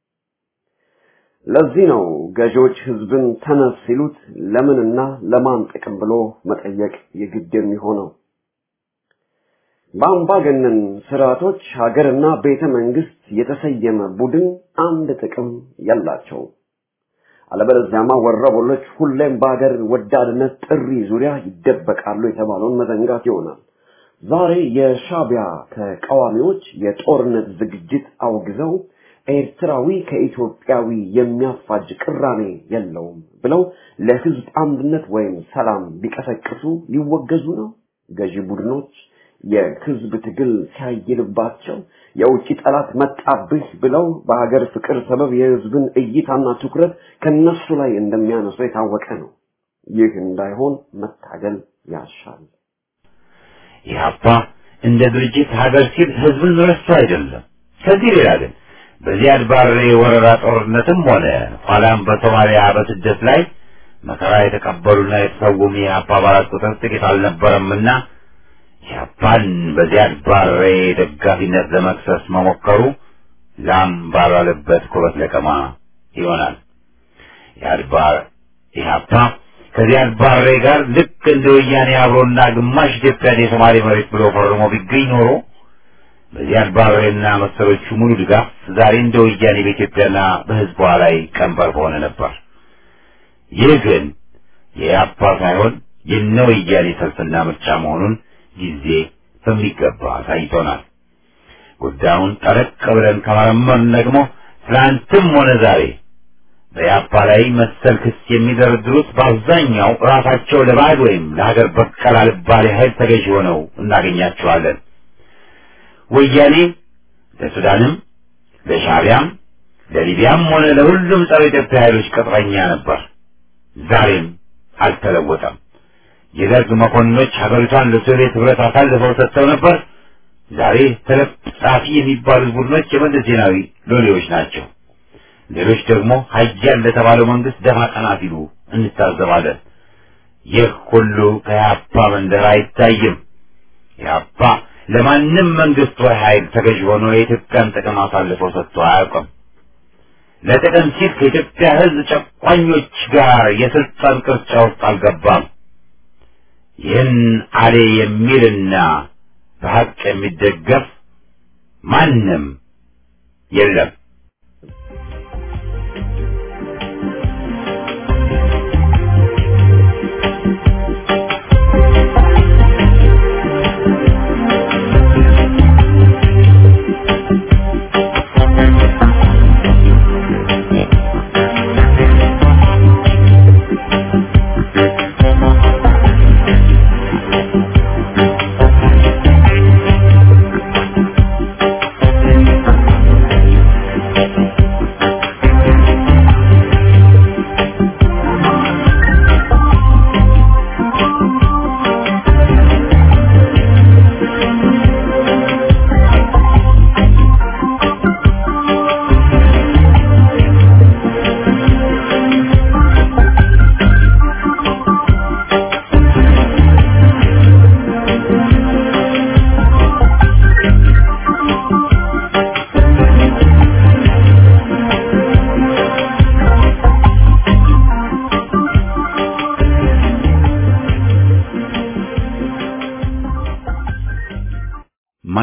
B: ለዚህ ነው ገዢዎች ህዝብን ተነስ ሲሉት ለምንና ለማን ጥቅም ብሎ መጠየቅ የግድ የሚሆነው። በአምባገነን ስርዓቶች ሀገርና ቤተመንግስት የተሰየመ ቡድን አንድ ጥቅም ያላቸው። አለበለዚያማ ወረበሎች ሁሌም በሀገር ወዳድነት ጥሪ ዙሪያ ይደበቃሉ የተባለውን መዘንጋት ይሆናል። ዛሬ የሻዕቢያ ተቃዋሚዎች የጦርነት ዝግጅት አውግዘው ኤርትራዊ ከኢትዮጵያዊ የሚያፋጅ ቅራኔ የለውም ብለው ለህዝብ አንድነት ወይም ሰላም ቢቀሰቅሱ ሊወገዙ ነው። ገዢ ቡድኖች የህዝብ ትግል ሲያይልባቸው የውጭ ጠላት መጣብህ ብለው በሀገር ፍቅር ሰበብ የህዝብን እይታና ትኩረት ከነሱ ላይ እንደሚያነሱ የታወቀ ነው። ይህ እንዳይሆን መታገል ያሻል።
A: ኢህአፓ እንደ ድርጅት ሀገር ሲል ህዝብን ረስቶ አይደለም። ከዚህ ሌላ ግን በዚያድ ባሬ ወረራ ጦርነትም ሆነ ኋላም በሶማሊያ በስደት ላይ መከራ የተቀበሉና የተሰዉም የኢህአፓ አባላት ቁጥር ጥቂት አልነበረምና ኢህአፓን በዚያድ ባሬ ደጋፊነት ለመክሰስ መሞከሩ ላም ባልዋለበት ኩበት ለቀማ ይሆናል። ኢህአፓ ከዚያድ ባሬ ጋር ልክ እንደ ወያኔ አብሮና ግማሽ ኢትዮጵያን የሶማሌ መሬት ብሎ ፈርሞ ቢገኝ ኖሮ በዚያድ ባሬና መሰሎቹ ሙሉ ድጋፍ ዛሬ እንደ ወያኔ በኢትዮጵያና በህዝቧ ላይ ቀንበር በሆነ ነበር። ይህ ግን የኢህአፓ ሳይሆን የነ ወያኔ ሰልፍና ምርጫ መሆኑን ጊዜ በሚገባ አሳይቶናል። ጉዳዩን ጠለቅ ብለን ከመረመርን ደግሞ ትናንትም ሆነ ዛሬ በኢህአፓ ላይ መሰል ክስ የሚደረድሩት በአብዛኛው ራሳቸው ለባዕድ ወይም ለሀገር በቀል አልባሌ ኃይል ተገዥ ሆነው እናገኛቸዋለን። ወያኔ ለሱዳንም ለሻዕቢያም ለሊቢያም ሆነ ለሁሉም ጸረ ኢትዮጵያ ኃይሎች ቅጥረኛ ነበር። ዛሬም አልተለወጠም። የደርግ መኮንኖች ሀገሪቷን ለሶቪየት ህብረት አሳልፈው ሰጥተው ነበር። ዛሬ ተለጣፊ የሚባሉት ቡድኖች የመለስ ዜናዊ ሎሌዎች ናቸው። ሌሎች ደግሞ ሀያል ለተባለው መንግስት ደፋ ቀና ሲሉ እንታዘባለን። ይህ ሁሉ ከኢህአፓ መንደር አይታይም። ኢህአፓ ለማንም መንግስት ወይ ኃይል ተገዥ ሆኖ የኢትዮጵያን ጥቅም አሳልፈው ሰጥቶ አያውቅም። ለጥቅም ሲል ከኢትዮጵያ ህዝብ ጨቋኞች ጋር የስልጣን ቅርጫ ውስጥ አልገባም። ይህን አሌ የሚልና በሀቅ የሚደገፍ ማንም የለም።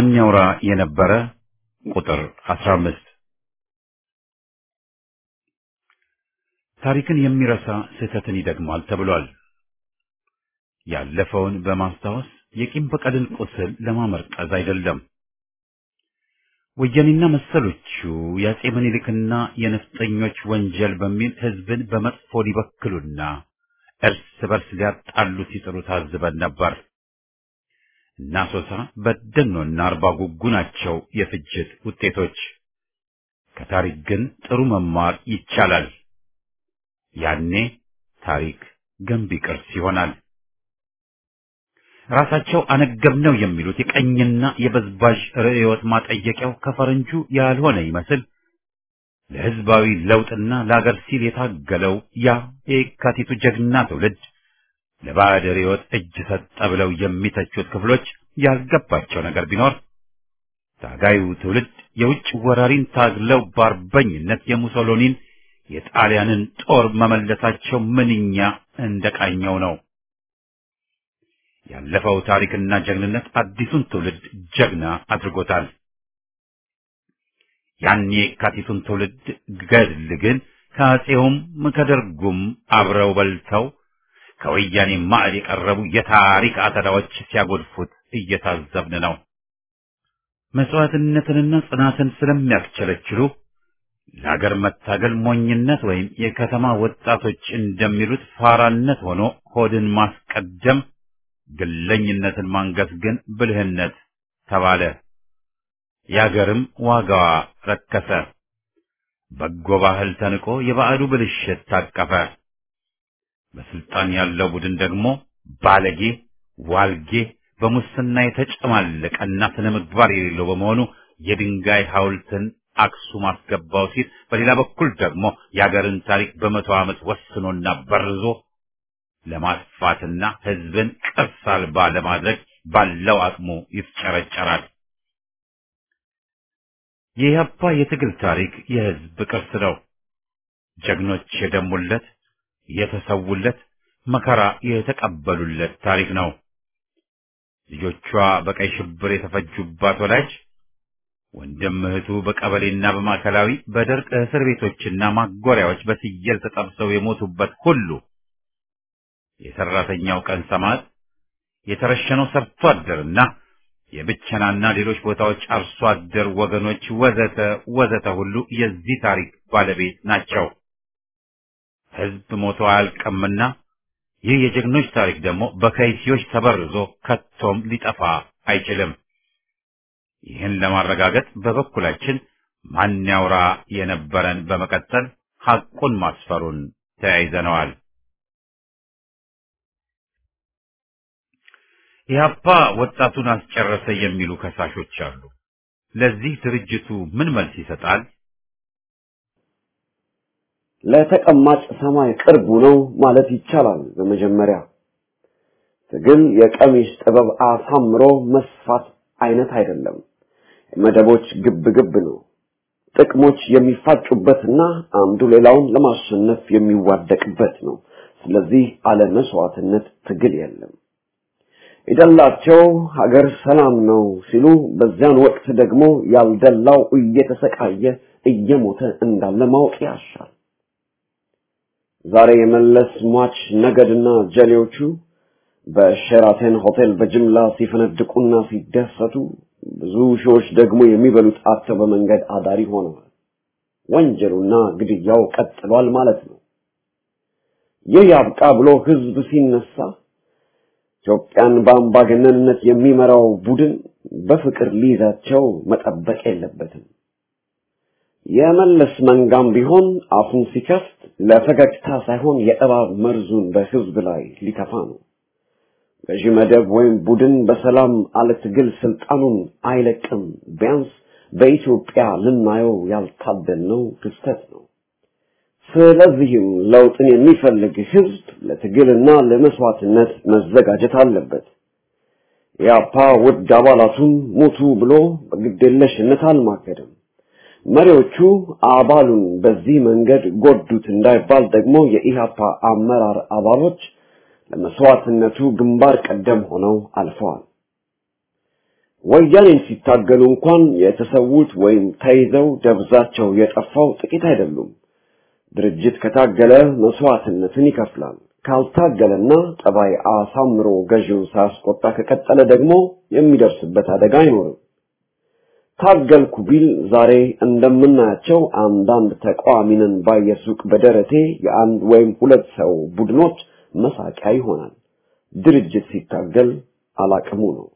A: ማን ያውራ የነበረ ቁጥር 15 ታሪክን የሚረሳ ስህተትን ይደግማል ተብሏል። ያለፈውን በማስታወስ የቂም በቀልን ቁስል ለማመርቀዝ አይደለም። ወያኔና መሰሎቹ የአፄ ምኒልክና የነፍጠኞች ወንጀል በሚል ህዝብን በመጥፎ ሊበክሉና እርስ በርስ ሊያጣሉ ሲጥሩ ታዝበን ነበር። እና ሶሳ በደኖና አርባ ጉጉ ናቸው የፍጅት ውጤቶች። ከታሪክ ግን ጥሩ መማር ይቻላል። ያኔ ታሪክ ገንቢ ቅርስ ይሆናል። ራሳቸው አነገብነው የሚሉት የቀኝና የበዝባዥ ርዕዮት ማጠየቂያው ከፈረንጁ ያልሆነ ይመስል ለህዝባዊ ለውጥና ለአገር ሲል የታገለው ያ የካቲቱ ጀግና ትውልድ ለባዕድ ርዕዮት እጅ ሰጠ ብለው የሚተቹት ክፍሎች ያልገባቸው ነገር ቢኖር ታጋዩ ትውልድ የውጭ ወራሪን ታግለው በአርበኝነት የሙሶሎኒን የጣሊያንን ጦር መመለሳቸው ምንኛ እንደቃኘው ነው። ያለፈው ታሪክና ጀግንነት አዲሱን ትውልድ ጀግና አድርጎታል። ያኔ የካቲቱን ትውልድ ገድል ግን ከአፄውም ከደርጉም አብረው በልተው ከወያኔ ማዕድ የቀረቡ የታሪክ አተላዎች ሲያጎድፉት እየታዘብን ነው። መስዋዕትነትንና ጽናትን ስለሚያስቸለችሉ ለሀገር መታገል ሞኝነት ወይም የከተማ ወጣቶች እንደሚሉት ፋራነት ሆኖ ሆድን ማስቀደም፣ ግለኝነትን ማንገስ ግን ብልህነት ተባለ። የአገርም ዋጋዋ ረከሰ። በጎ ባህል ተንቆ የባዕዱ ብልሽት ታቀፈ። በስልጣን ያለው ቡድን ደግሞ ባለጌ፣ ዋልጌ፣ በሙስና የተጨማለቀና ስነ ምግባር የሌለው በመሆኑ የድንጋይ ሐውልትን አክሱም አስገባው ሲል፣ በሌላ በኩል ደግሞ የአገርን ታሪክ በመቶ ዓመት ወስኖና በርዞ ለማጥፋትና ህዝብን ቅርስ አልባ ለማድረግ ባለው አቅሙ ይፍጨረጨራል። የኢህአፓ የትግል ታሪክ የህዝብ ቅርስ ነው። ጀግኖች የደሙለት፣ የተሰውለት፣ መከራ የተቀበሉለት ታሪክ ነው። ልጆቿ በቀይ ሽብር የተፈጁባት ወላጅ፣ ወንድም እህቱ በቀበሌና በማዕከላዊ በደርቅ እስር ቤቶችና ማጎሪያዎች በስየል ተጠብሰው የሞቱበት ሁሉ፣ የሰራተኛው ቀን ሰማዕት፣ የተረሸነው ሰርቶ አደርና የብቸናና ሌሎች ቦታዎች አርሶ አደር ወገኖች ወዘተ ወዘተ ሁሉ የዚህ ታሪክ ባለቤት ናቸው። ህዝብ ሞቶ አያልቅምና ይህ የጀግኖች ታሪክ ደግሞ በከይሲዎች ተበርዞ ከቶም ሊጠፋ አይችልም። ይህን ለማረጋገጥ በበኩላችን ማን ያውራ የነበረን በመቀጠል ሐቁን ማስፈሩን ተያይዘነዋል። ኢህአፓ ወጣቱን አስጨረሰ የሚሉ ከሳሾች አሉ። ለዚህ ድርጅቱ ምን መልስ ይሰጣል?
B: ለተቀማጭ ሰማይ ቅርቡ ነው ማለት ይቻላል። በመጀመሪያ ትግል የቀሚስ ጥበብ አሳምሮ መስፋት አይነት አይደለም። መደቦች ግብ ነው። ጥቅሞች የሚፋጩበትና አንዱ ሌላውን ለማሸነፍ የሚዋደቅበት ነው። ስለዚህ አለ መስዋዕትነት ትግል የለም። ይደላቸው ሀገር ሰላም ነው ሲሉ በዚያን ወቅት ደግሞ ያልደላው እየተሰቃየ እየሞተ እንዳለ ማወቅ ያሻል። ዛሬ የመለስ ሟች ነገድና ጀሌዎቹ በሸራተን ሆቴል በጅምላ ሲፈነድቁና ሲደሰቱ፣ ብዙ ሺዎች ደግሞ የሚበሉት አጥተው በመንገድ አዳሪ ሆነዋል። ወንጀሉና ግድያው ቀጥሏል ማለት ነው። ይህ ያብቃ ብሎ ህዝብ ሲነሳ ኢትዮጵያን በአምባገነንነት የሚመራው ቡድን በፍቅር ሊይዛቸው መጠበቅ የለበትም። የመለስ መንጋም ቢሆን አፉን ሲከፍት ለፈገግታ ሳይሆን የእባብ መርዙን በህዝብ ላይ ሊተፋ ነው። ገዢ መደብ ወይም ቡድን በሰላም አለ ትግል ስልጣኑን አይለቅም። ቢያንስ በኢትዮጵያ ልናየው ያልታደልነው ክስተት ነው። ስለዚህም ለውጥን የሚፈልግ ህዝብ ለትግልና ለመስዋዕትነት መዘጋጀት አለበት። ኢህአፓ ውድ አባላቱን ሙቱ ብሎ በግዴለሽነት አልማገደም። መሪዎቹ አባሉን በዚህ መንገድ ጎዱት እንዳይባል ደግሞ የኢህአፓ አመራር አባሎች ለመስዋዕትነቱ ግንባር ቀደም ሆነው አልፈዋል። ወያኔን ሲታገሉ እንኳን የተሰዉት ወይም ተይዘው ደብዛቸው የጠፋው ጥቂት አይደሉም። ድርጅት ከታገለ መስዋዕትነትን ይከፍላል። ካልታገለና ጠባይ አሳምሮ ገዢውን ሳያስቆጣ ከቀጠለ ደግሞ የሚደርስበት አደጋ አይኖርም። ታገልኩ ቢል ዛሬ እንደምናያቸው አንዳንድ ተቃዋሚንን ባየሱቅ በደረቴ የአንድ ወይም ሁለት ሰው ቡድኖች መሳቂያ ይሆናል። ድርጅት ሲታገል አላቅሙ ነው።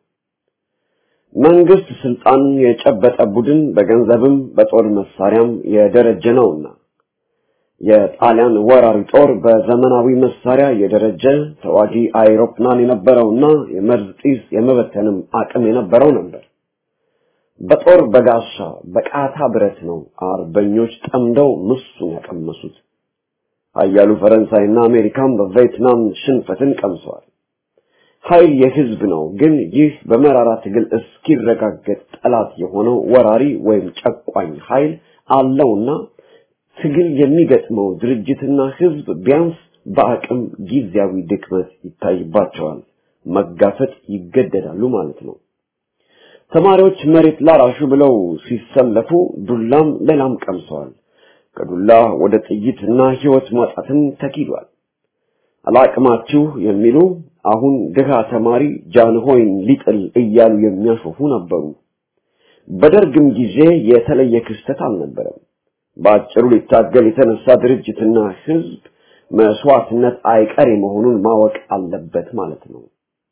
B: መንግስት ስልጣን የጨበጠ ቡድን በገንዘብም በጦር መሳሪያም የደረጀ ነውና የጣሊያን ወራሪ ጦር በዘመናዊ መሳሪያ የደረጀ ተዋጊ አይሮፕላን የነበረውና የመርዝ ጢስ የመበተንም አቅም የነበረው ነበር። በጦር በጋሻ በቃታ ብረት ነው አርበኞች ጠምደው ምሱን ያቀመሱት። ኃያሉ ፈረንሳይና አሜሪካም በቪየትናም ሽንፈትን ቀምሰዋል። ኃይል የህዝብ ነው። ግን ይህ በመራራ ትግል እስኪረጋገጥ ጠላት የሆነው ወራሪ ወይም ጨቋኝ ኃይል አለውና ትግል የሚገጥመው ድርጅትና ህዝብ ቢያንስ በአቅም ጊዜያዊ ድክመት ይታይባቸዋል። መጋፈጥ ይገደዳሉ ማለት ነው። ተማሪዎች መሬት ላራሹ ብለው ሲሰለፉ ዱላም ሌላም ቀምሰዋል። ከዱላ ወደ ጥይትና ህይወት ማጣትን ተኪዷል። አላቅማችሁ የሚሉ አሁን ድሃ ተማሪ ጃንሆይን ሊጥል እያሉ የሚያሾፉ ነበሩ። በደርግም ጊዜ የተለየ ክስተት አልነበረም። በአጭሩ ሊታገል የተነሳ ድርጅትና ህዝብ መስዋዕትነት አይቀሬ መሆኑን ማወቅ አለበት ማለት ነው።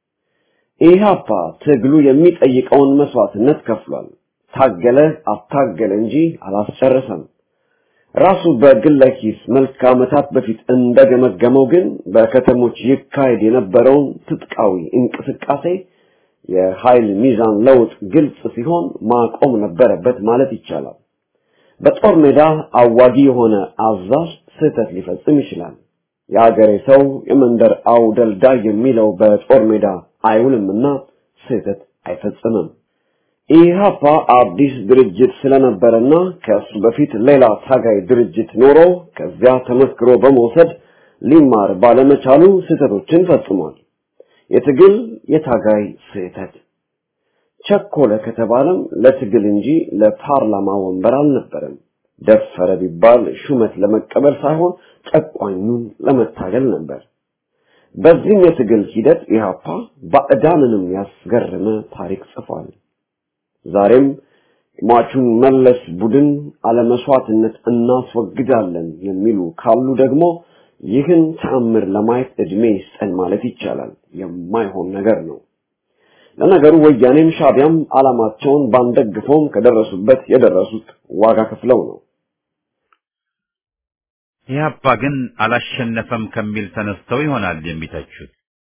B: ኢህአፓ ትግሉ የሚጠይቀውን መስዋዕትነት ከፍሏል። ታገለ አታገለ እንጂ አላስጨረሰም። ራሱ በግለ ኪስ መልካም ዓመታት በፊት እንደገመገመው ግን በከተሞች ይካሄድ የነበረውን ትጥቃዊ እንቅስቃሴ የኃይል ሚዛን ለውጥ ግልጽ ሲሆን ማቆም ነበረበት ማለት ይቻላል። በጦር ሜዳ አዋጊ የሆነ አዛዥ ስህተት ሊፈጽም ይችላል። የአገሬ ሰው የመንደር አውደልዳይ የሚለው በጦር ሜዳ አይውልምና ስህተት አይፈጽምም። ኢህአፓ አዲስ ድርጅት ስለነበረና ከሱ በፊት ሌላ ታጋይ ድርጅት ኖሮ ከዚያ ተመስክሮ በመውሰድ ሊማር ባለመቻሉ ስህተቶችን ፈጽሟል። የትግል የታጋይ ስህተት ቸኮለ ከተባለም ለትግል እንጂ ለፓርላማ ወንበር አልነበረም። ደፈረ ቢባል ሹመት ለመቀበል ሳይሆን ጨቋኙን ለመታገል ነበር። በዚህም የትግል ሂደት ኢህአፓ ባዕዳንንም ያስገረመ ታሪክ ጽፏል። ዛሬም ሟቹን መለስ ቡድን አለመስዋዕትነት እናስወግዳለን የሚሉ ካሉ ደግሞ ይህን ተአምር ለማየት እድሜ ይስጠን ማለት ይቻላል። የማይሆን ነገር ነው። ለነገሩ ወያኔም ሻቢያም ዓላማቸውን ባንደግፈውም ከደረሱበት የደረሱት ዋጋ ከፍለው ነው።
A: ኢህአፓ ግን አላሸነፈም ከሚል ተነስተው ይሆናል የሚተቹት።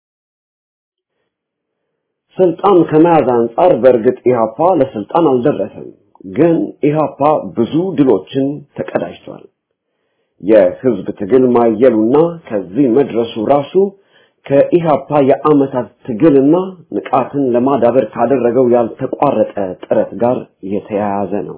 B: ስልጣን ከመያዝ አንጻር በእርግጥ ኢህአፓ ለስልጣን አልደረሰም። ግን ኢህአፓ ብዙ ድሎችን ተቀዳጅቷል። የህዝብ ትግል ማየሉና ከዚህ መድረሱ ራሱ ከኢህአፓ የአመታት ትግልና ንቃትን ለማዳበር ካደረገው ያልተቋረጠ ጥረት ጋር የተያያዘ ነው።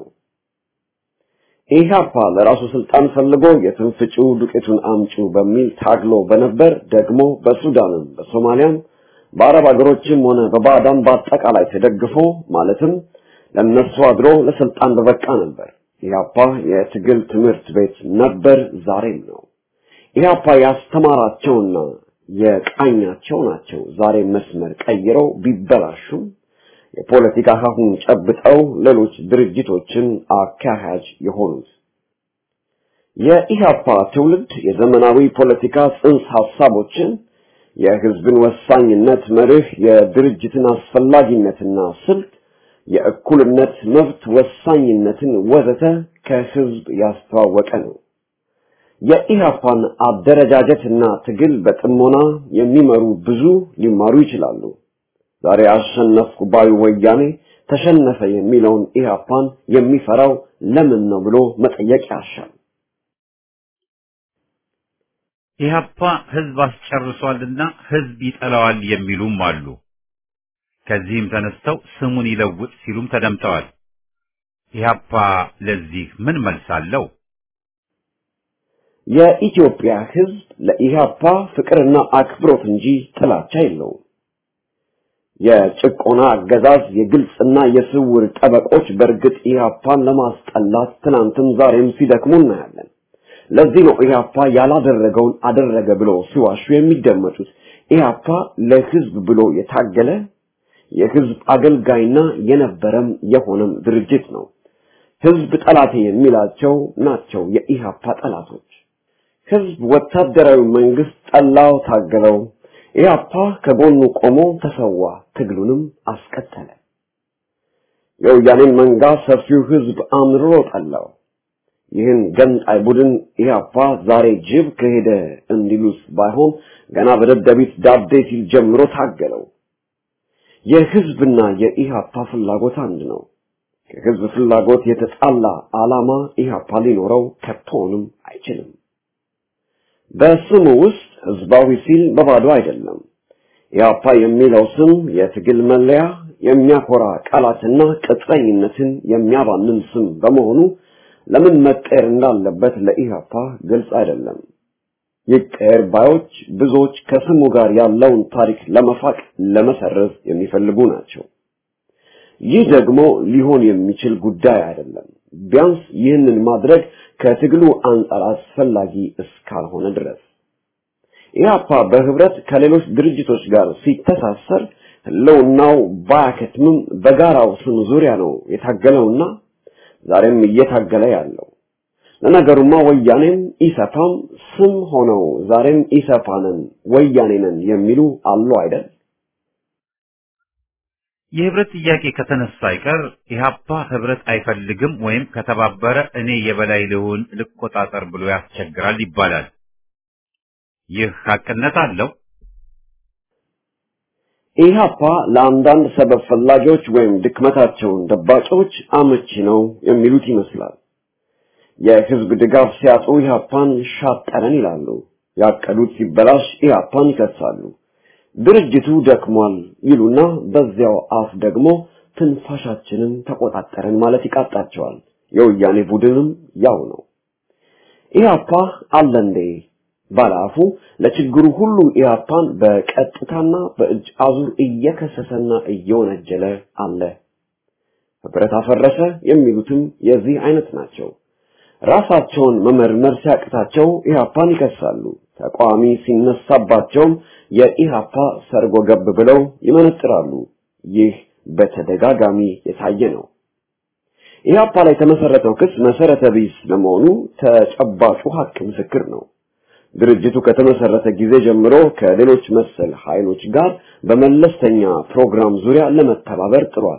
B: ኢህአፓ ለራሱ ስልጣን ፈልጎ የትንፍጩ ዱቄቱን አምጩ በሚል ታግሎ በነበር ደግሞ በሱዳንም በሶማሊያም በአረብ ሀገሮችም ሆነ በባዕዳን በአጠቃላይ ተደግፎ ማለትም ለነሱ አድሮ ለስልጣን በበቃ ነበር። ኢህአፓ የትግል ትምህርት ቤት ነበር፣ ዛሬም ነው። ኢህአፓ ያስተማራቸውና የቃኛቸው ናቸው ዛሬ መስመር ቀይረው ቢበላሹም የፖለቲካ ሀሁን ጨብጠው ሌሎች ድርጅቶችን አካሄጅ የሆኑት። የኢህአፓ ትውልድ የዘመናዊ ፖለቲካ ጽንሰ ሐሳቦችን፣ የህዝብን ወሳኝነት መርህ፣ የድርጅትን አስፈላጊነትና ስልት፣ የእኩልነት መብት ወሳኝነትን ወዘተ ከህዝብ ያስተዋወቀ ነው። የኢህአፓን አደረጃጀትና ትግል በጥሞና የሚመሩ ብዙ ሊማሩ ይችላሉ። ዛሬ አሸነፍኩ ባዩ ወያኔ ተሸነፈ የሚለውን ኢህአፓን የሚፈራው ለምን ነው ብሎ መጠየቅ ያሻል።
A: ኢህአፓ ህዝብ አስጨርሷልና ህዝብ ይጠላዋል የሚሉም አሉ። ከዚህም ተነስተው ስሙን ይለውጥ ሲሉም ተደምጠዋል። ኢህአፓ ለዚህ ምን መልስ አለው?
B: የኢትዮጵያ ህዝብ ለኢህአፓ ፍቅርና አክብሮት እንጂ ጥላቻ የለውም። የጭቆና አገዛዝ የግልጽና የስውር ጠበቆች በርግጥ ኢህአፓን ለማስጠላት ትናንትም ዛሬም ሲደክሙ እናያለን። ለዚህ ነው ኢህአፓ ያላደረገውን አደረገ ብሎ ሲዋሹ የሚደመጡት። ኢህአፓ ለህዝብ ብሎ የታገለ የህዝብ አገልጋይና የነበረም የሆነም ድርጅት ነው። ህዝብ ጠላቴ የሚላቸው ናቸው የኢህአፓ ጠላቶች። ህዝብ ወታደራዊ መንግስት ጠላው፣ ታገለው። ኢህአፓ ከጎኑ ቆሞ ተሰዋ፣ ትግሉንም አስቀጠለ። የወያኔን መንጋ ሰፊው ህዝብ አምርሮ ጠላው። ይህን ገንጣይ ቡድን ኢህአፓ ዛሬ ጅብ ከሄደ እንዲሉስ ባይሆን ገና በደደቢት ዳቤ ሲል ጀምሮ ታገለው። የህዝብና የኢህአፓ ፍላጎት አንድ ነው። ከህዝብ ፍላጎት የተጣላ ዓላማ ኢህአፓ ሊኖረው ከቶንም አይችልም። በስሙ ውስጥ ህዝባዊ ሲል በባዶ አይደለም። ኢህአፓ የሚለው ስም የትግል መለያ፣ የሚያኮራ ቃላትና ቅጥረኝነትን የሚያባንን ስም በመሆኑ ለምን መቀየር እንዳለበት ለኢህአፓ ግልጽ አይደለም። ይቀየር ባዮች ብዙዎች ከስሙ ጋር ያለውን ታሪክ ለመፋቅ ለመሰረዝ የሚፈልጉ ናቸው። ይህ ደግሞ ሊሆን የሚችል ጉዳይ አይደለም። ቢያንስ ይህንን ማድረግ ከትግሉ አንጻር አስፈላጊ እስካልሆነ ድረስ ኢህአፓ በህብረት ከሌሎች ድርጅቶች ጋር ሲተሳሰር ህልውናው ባያከትምም በጋራው ስም ዙሪያ ነው የታገለውና ዛሬም እየታገለ ያለው። ለነገሩማ ወያኔም ኢሰፓም ስም ሆነው ዛሬም ኢሰፓንን ወያኔንን የሚሉ አሉ አይደል?
A: የህብረት ጥያቄ ከተነሳ አይቀር ኢህአፓ ህብረት አይፈልግም ወይም ከተባበረ እኔ የበላይ ልሁን ልቆጣጠር ብሎ ያስቸግራል ይባላል። ይህ ሐቅነት አለው?
B: ኢህአፓ ለአንዳንድ ሰበብ ፈላጊዎች ወይም ድክመታቸውን ደባጮች አመቺ ነው የሚሉት ይመስላል። የህዝብ ድጋፍ ሲያጡ ኢህአፓን ሻጠረን ይላሉ። ያቀዱት ሲበላሽ ኢህአፓን ይከሳሉ። ድርጅቱ ደክሟል ይሉና በዚያው አፍ ደግሞ ትንፋሻችንን ተቆጣጠረን ማለት ይቃጣቸዋል። የወያኔ ቡድንም ያው ነው። ኢህአፓ አለ እንዴ ባላፉ ለችግሩ ሁሉ ኢህአፓን በቀጥታና በእጅ አዙር እየከሰሰና እየወነጀለ አለ። ህብረት አፈረሰ የሚሉትም የዚህ አይነት ናቸው። ራሳቸውን መመርመር ሲያቅታቸው ኢህአፓን ይከሳሉ። ተቋሚ ሲነሳባቸው የኢህአፓ ሰርጎ ገብ ብለው ይመነጥራሉ። ይህ በተደጋጋሚ የታየ ነው። ኢህአፓ ላይ የተመሰረተው ክስ መሰረተ ቢስ ለመሆኑ ተጨባጩ ሀቅ ምስክር ነው። ድርጅቱ ከተመሰረተ ጊዜ ጀምሮ ከሌሎች መሰል ኃይሎች ጋር በመለስተኛ ፕሮግራም ዙሪያ ለመተባበር ጥሯል።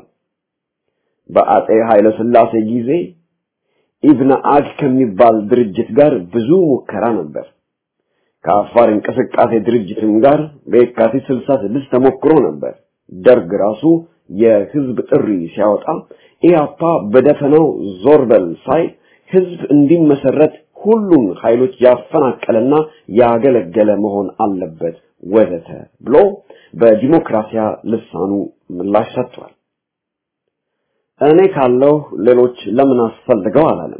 B: በአጤ ኃይለ ሥላሴ ጊዜ ኢብነ አግ ከሚባል ድርጅት ጋር ብዙ ሙከራ ነበር። ከአፋር እንቅስቃሴ ድርጅትም ጋር በየካቲት 66 ተሞክሮ ነበር። ደርግ ራሱ የህዝብ ጥሪ ሲያወጣ ኢህአፓ በደፈናው ዞርበል ሳይ ህዝብ እንዲመሰረት ሁሉም ኃይሎች ያፈናቀለና ያገለገለ መሆን አለበት ወዘተ ብሎ በዲሞክራሲያ ልሳኑ ምላሽ ሰጥቷል። እኔ ካለው ሌሎች ለምን አስፈልገው አላለም።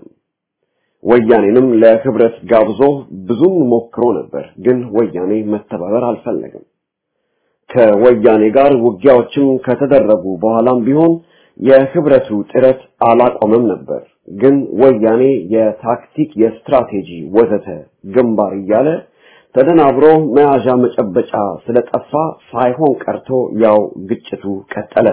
B: ወያኔንም ለህብረት ጋብዞ ብዙም ሞክሮ ነበር፣ ግን ወያኔ መተባበር አልፈለገም። ከወያኔ ጋር ውጊያዎችም ከተደረጉ በኋላም ቢሆን የህብረቱ ጥረት አላቆመም ነበር። ግን ወያኔ የታክቲክ የስትራቴጂ ወዘተ ግንባር እያለ ተደናብሮ መያዣ መጨበጫ ስለጠፋ ሳይሆን ቀርቶ ያው ግጭቱ ቀጠለ።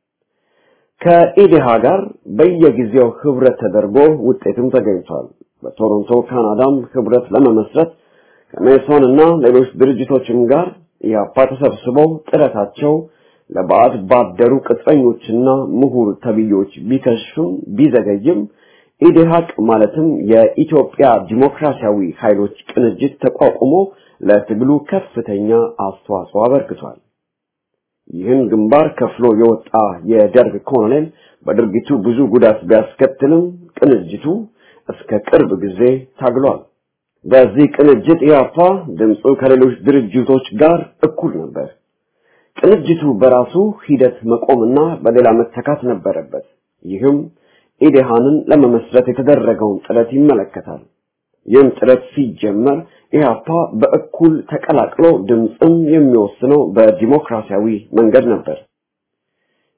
B: ከኢዴሃ ጋር በየጊዜው ህብረት ተደርጎ ውጤትም ተገኝቷል። በቶሮንቶ ካናዳም ህብረት ለመመስረት ከሜሶንና ሌሎች ድርጅቶችም ጋር ኢህአፓ ተሰብስበው ጥረታቸው ለባዕድ ባደሩ ቅጥረኞችና ምሁር ተብዮች ቢከሽፉም ቢዘገይም ኢዴሃቅ ማለትም የኢትዮጵያ ዲሞክራሲያዊ ኃይሎች ቅንጅት ተቋቁሞ ለትግሉ ከፍተኛ አስተዋጽኦ አበርክቷል። ይህን ግንባር ከፍሎ የወጣ የደርግ ኮሎኔል በድርጊቱ ብዙ ጉዳት ቢያስከትልም ቅንጅቱ እስከ ቅርብ ጊዜ ታግሏል። በዚህ ቅንጅት ኢህአፓ ድምፁ ከሌሎች ድርጅቶች ጋር እኩል ነበር። ቅንጅቱ በራሱ ሂደት መቆምና በሌላ መተካት ነበረበት። ይህም ኢዴሃንን ለመመስረት የተደረገውን ጥረት ይመለከታል። ይህም ጥረት ሲጀመር ኢህአፓ በእኩል ተቀላቅሎ ድምፅም የሚወስነው በዲሞክራሲያዊ መንገድ ነበር።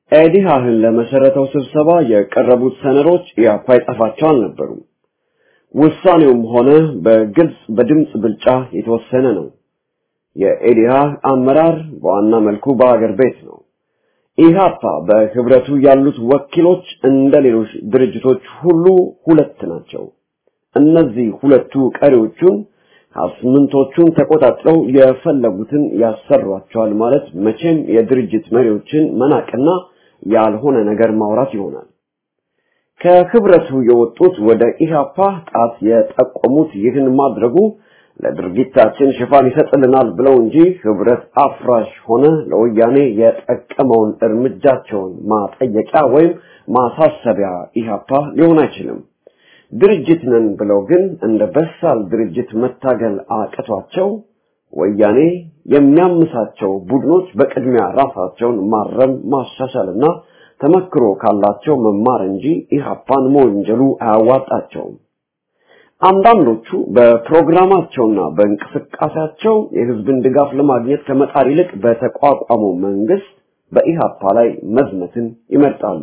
B: ኢህአፓን ለመሰረተው ስብሰባ የቀረቡት ሰነዶች ኢህአፓ ይጻፋቸው አልነበሩም። ውሳኔውም ሆነ በግልጽ በድምጽ ብልጫ የተወሰነ ነው። የኢህአፓ አመራር በዋና መልኩ በአገር ቤት ነው። ኢህአፓ በህብረቱ ያሉት ወኪሎች እንደሌሎች ድርጅቶች ሁሉ ሁለት ናቸው። እነዚህ ሁለቱ ቀሪዎቹን አስምንቶቹን ተቆጣጥረው የፈለጉትን ያሰሯቸዋል ማለት መቼም የድርጅት መሪዎችን መናቅና ያልሆነ ነገር ማውራት ይሆናል። ከህብረቱ የወጡት ወደ ኢህአፓ ጣት የጠቆሙት ይህን ማድረጉ ለድርጊታችን ሽፋን ይሰጥልናል ብለው እንጂ ህብረት አፍራሽ ሆነ ለወያኔ የጠቀመውን እርምጃቸውን ማጠየቂያ ወይም ማሳሰቢያ ኢህአፓ ሊሆን አይችልም። ድርጅት ነን ብለው ግን እንደ በሳል ድርጅት መታገል አቅቷቸው ወያኔ የሚያምሳቸው ቡድኖች በቅድሚያ ራሳቸውን ማረም ማሻሻልና ተመክሮ ካላቸው መማር እንጂ ኢህአፓን መወንጀሉ አያዋጣቸውም። አንዳንዶቹ በፕሮግራማቸውና በእንቅስቃሴያቸው የህዝብን ድጋፍ ለማግኘት ከመጣር ይልቅ በተቋቋመው መንግስት በኢህአፓ ላይ መዝመትን ይመርጣሉ።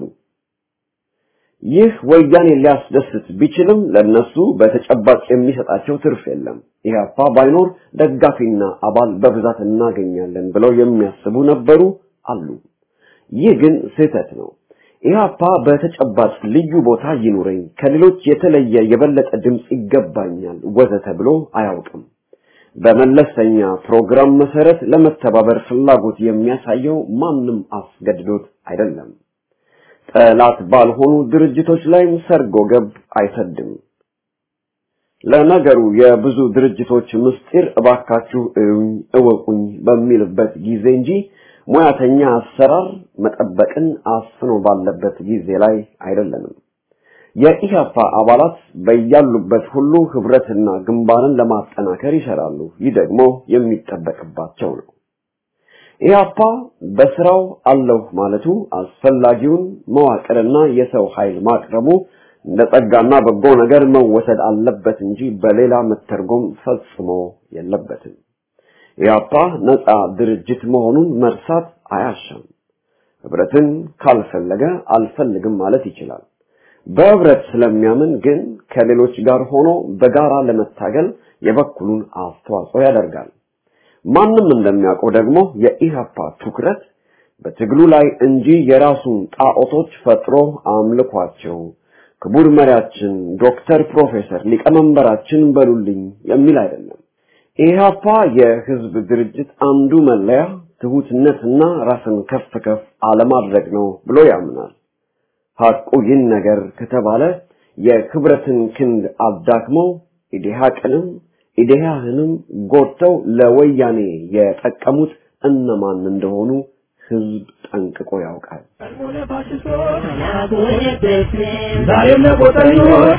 B: ይህ ወያኔ ሊያስደስት ቢችልም ለነሱ በተጨባጭ የሚሰጣቸው ትርፍ የለም። ኢህአፓ ባይኖር ደጋፊና አባል በብዛት እናገኛለን ብለው የሚያስቡ ነበሩ አሉ። ይህ ግን ስህተት ነው። ኢህአፓ በተጨባጭ ልዩ ቦታ ይኑረኝ፣ ከሌሎች የተለየ የበለጠ ድምጽ ይገባኛል ወዘተ ብሎ አያውቅም። በመለስተኛ ፕሮግራም መሰረት ለመተባበር ፍላጎት የሚያሳየው ማንም አስገድዶት አይደለም። ጠላት ባልሆኑ ድርጅቶች ላይ ሰርጎ ገብ አይሰድም። ለነገሩ የብዙ ድርጅቶች ምስጢር እባካችሁ እወቁኝ በሚልበት ጊዜ እንጂ ሙያተኛ አሰራር መጠበቅን አስኖ ባለበት ጊዜ ላይ አይደለንም። የኢህአፓ አባላት በያሉበት ሁሉ ህብረትና ግንባርን ለማጠናከር ይሰራሉ። ይህ ደግሞ የሚጠበቅባቸው ነው። ኢህአፓ በስራው አለሁ ማለቱ አስፈላጊውን መዋቅርና የሰው ኃይል ማቅረቡ ለጸጋና በጎ ነገር መወሰድ አለበት እንጂ በሌላ መተርጎም ፈጽሞ የለበትም። ኢህአፓ ነፃ ድርጅት መሆኑን መርሳት አያሻም። ህብረትን ካልፈለገ አልፈልግም ማለት ይችላል። በህብረት ስለሚያምን ግን ከሌሎች ጋር ሆኖ በጋራ ለመታገል የበኩሉን አስተዋጽኦ ያደርጋል። ማንም እንደሚያውቀው ደግሞ የኢህአፓ ትኩረት በትግሉ ላይ እንጂ የራሱን ጣዖቶች ፈጥሮ አምልኳቸው ክቡር መሪያችን ዶክተር ፕሮፌሰር ሊቀመንበራችን በሉልኝ የሚል አይደለም። ኢህአፓ የህዝብ ድርጅት አንዱ መለያ ትሁትነትና ራስን ከፍ ከፍ አለማድረግ ነው ብሎ ያምናል። ሐቁ ይህን ነገር ከተባለ የህብረትን ክንድ አዳክመው ኢዴሃህንም ጎድተው ለወያኔ የጠቀሙት እነማን እንደሆኑ ህዝብ ጠንቅቆ ያውቃል።
C: ዛሬም ለቆጠኞች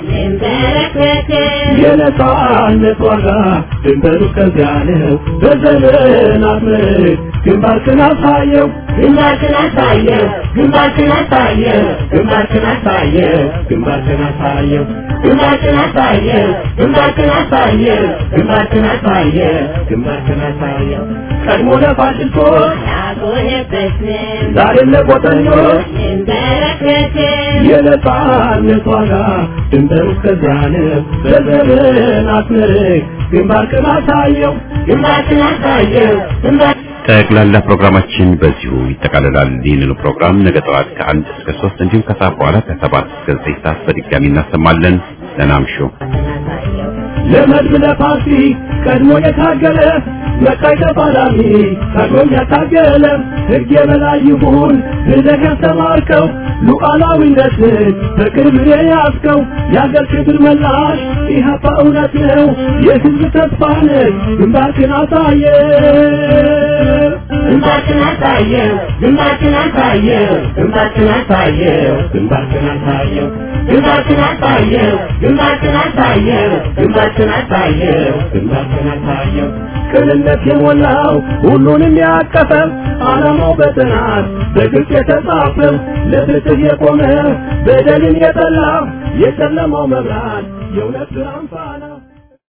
C: የነጻነት ዋጋ ድንበሩ ከዚያ ነው። በዘመናት ምርክ ግንባርክን አሳየው ግንባርክን አሳየው ግንባርክን አሳየው ግንባርክን አሳየው ግንባርክን አሳየው ግንባርክን አሳየው ግንባርክን አሳየው ግንባርክን አሳየው ግንባርክን አሳየው ቀድሞ ለፋሽስቶች ዛሬም ለቆጠኞች የነጻነት ዋጋ ድንበሩ ከዚያ ነው። በዘመናት ምርክ ግንባርክን አሳየው ግንባርክን አሳየው
A: ጠቅላላ ፕሮግራማችን በዚሁ ይጠቃልላል። ይህንን ፕሮግራም ነገ ጠዋት ከ1 እስከ 3 እንዲሁም ከሰዓት በኋላ ከ7 እስከ 9 ሰዓት በድጋሚ እናሰማለን። ለናምሹ
C: ለመድብ ለፓርቲ ቀድሞ የታገለ መቃይ ተፋላሚ ቀድሞ ያታገለ ሕግ የበላይ ይሁን ብለህ ያስተማርከው ሉዓላዊነትን በቅርብ የያዝከው የአገር ክብር መላሽ ኢህአፓ እውነት ነው የሕዝብ ተስፋ ነህ። ግንባርክን አሳየው ግንባርክን አሳየው ግንባርክን አሳየው ግንባርክን አሳየው ግንባርክን አሳየው ግንባርክን አሳየው ግንባርክን አሳየው ግንባርክን አሳየው ግንባርክን አሳየው ቅንነት የሞላው ሁሉንም ያቀፈ ዓላማው በጥናት በግልጽ የተጻፈው ለፍትህ የቆመ በደልን የጠላ የጨለማው መብራት የእውነት ብርሃን ፋና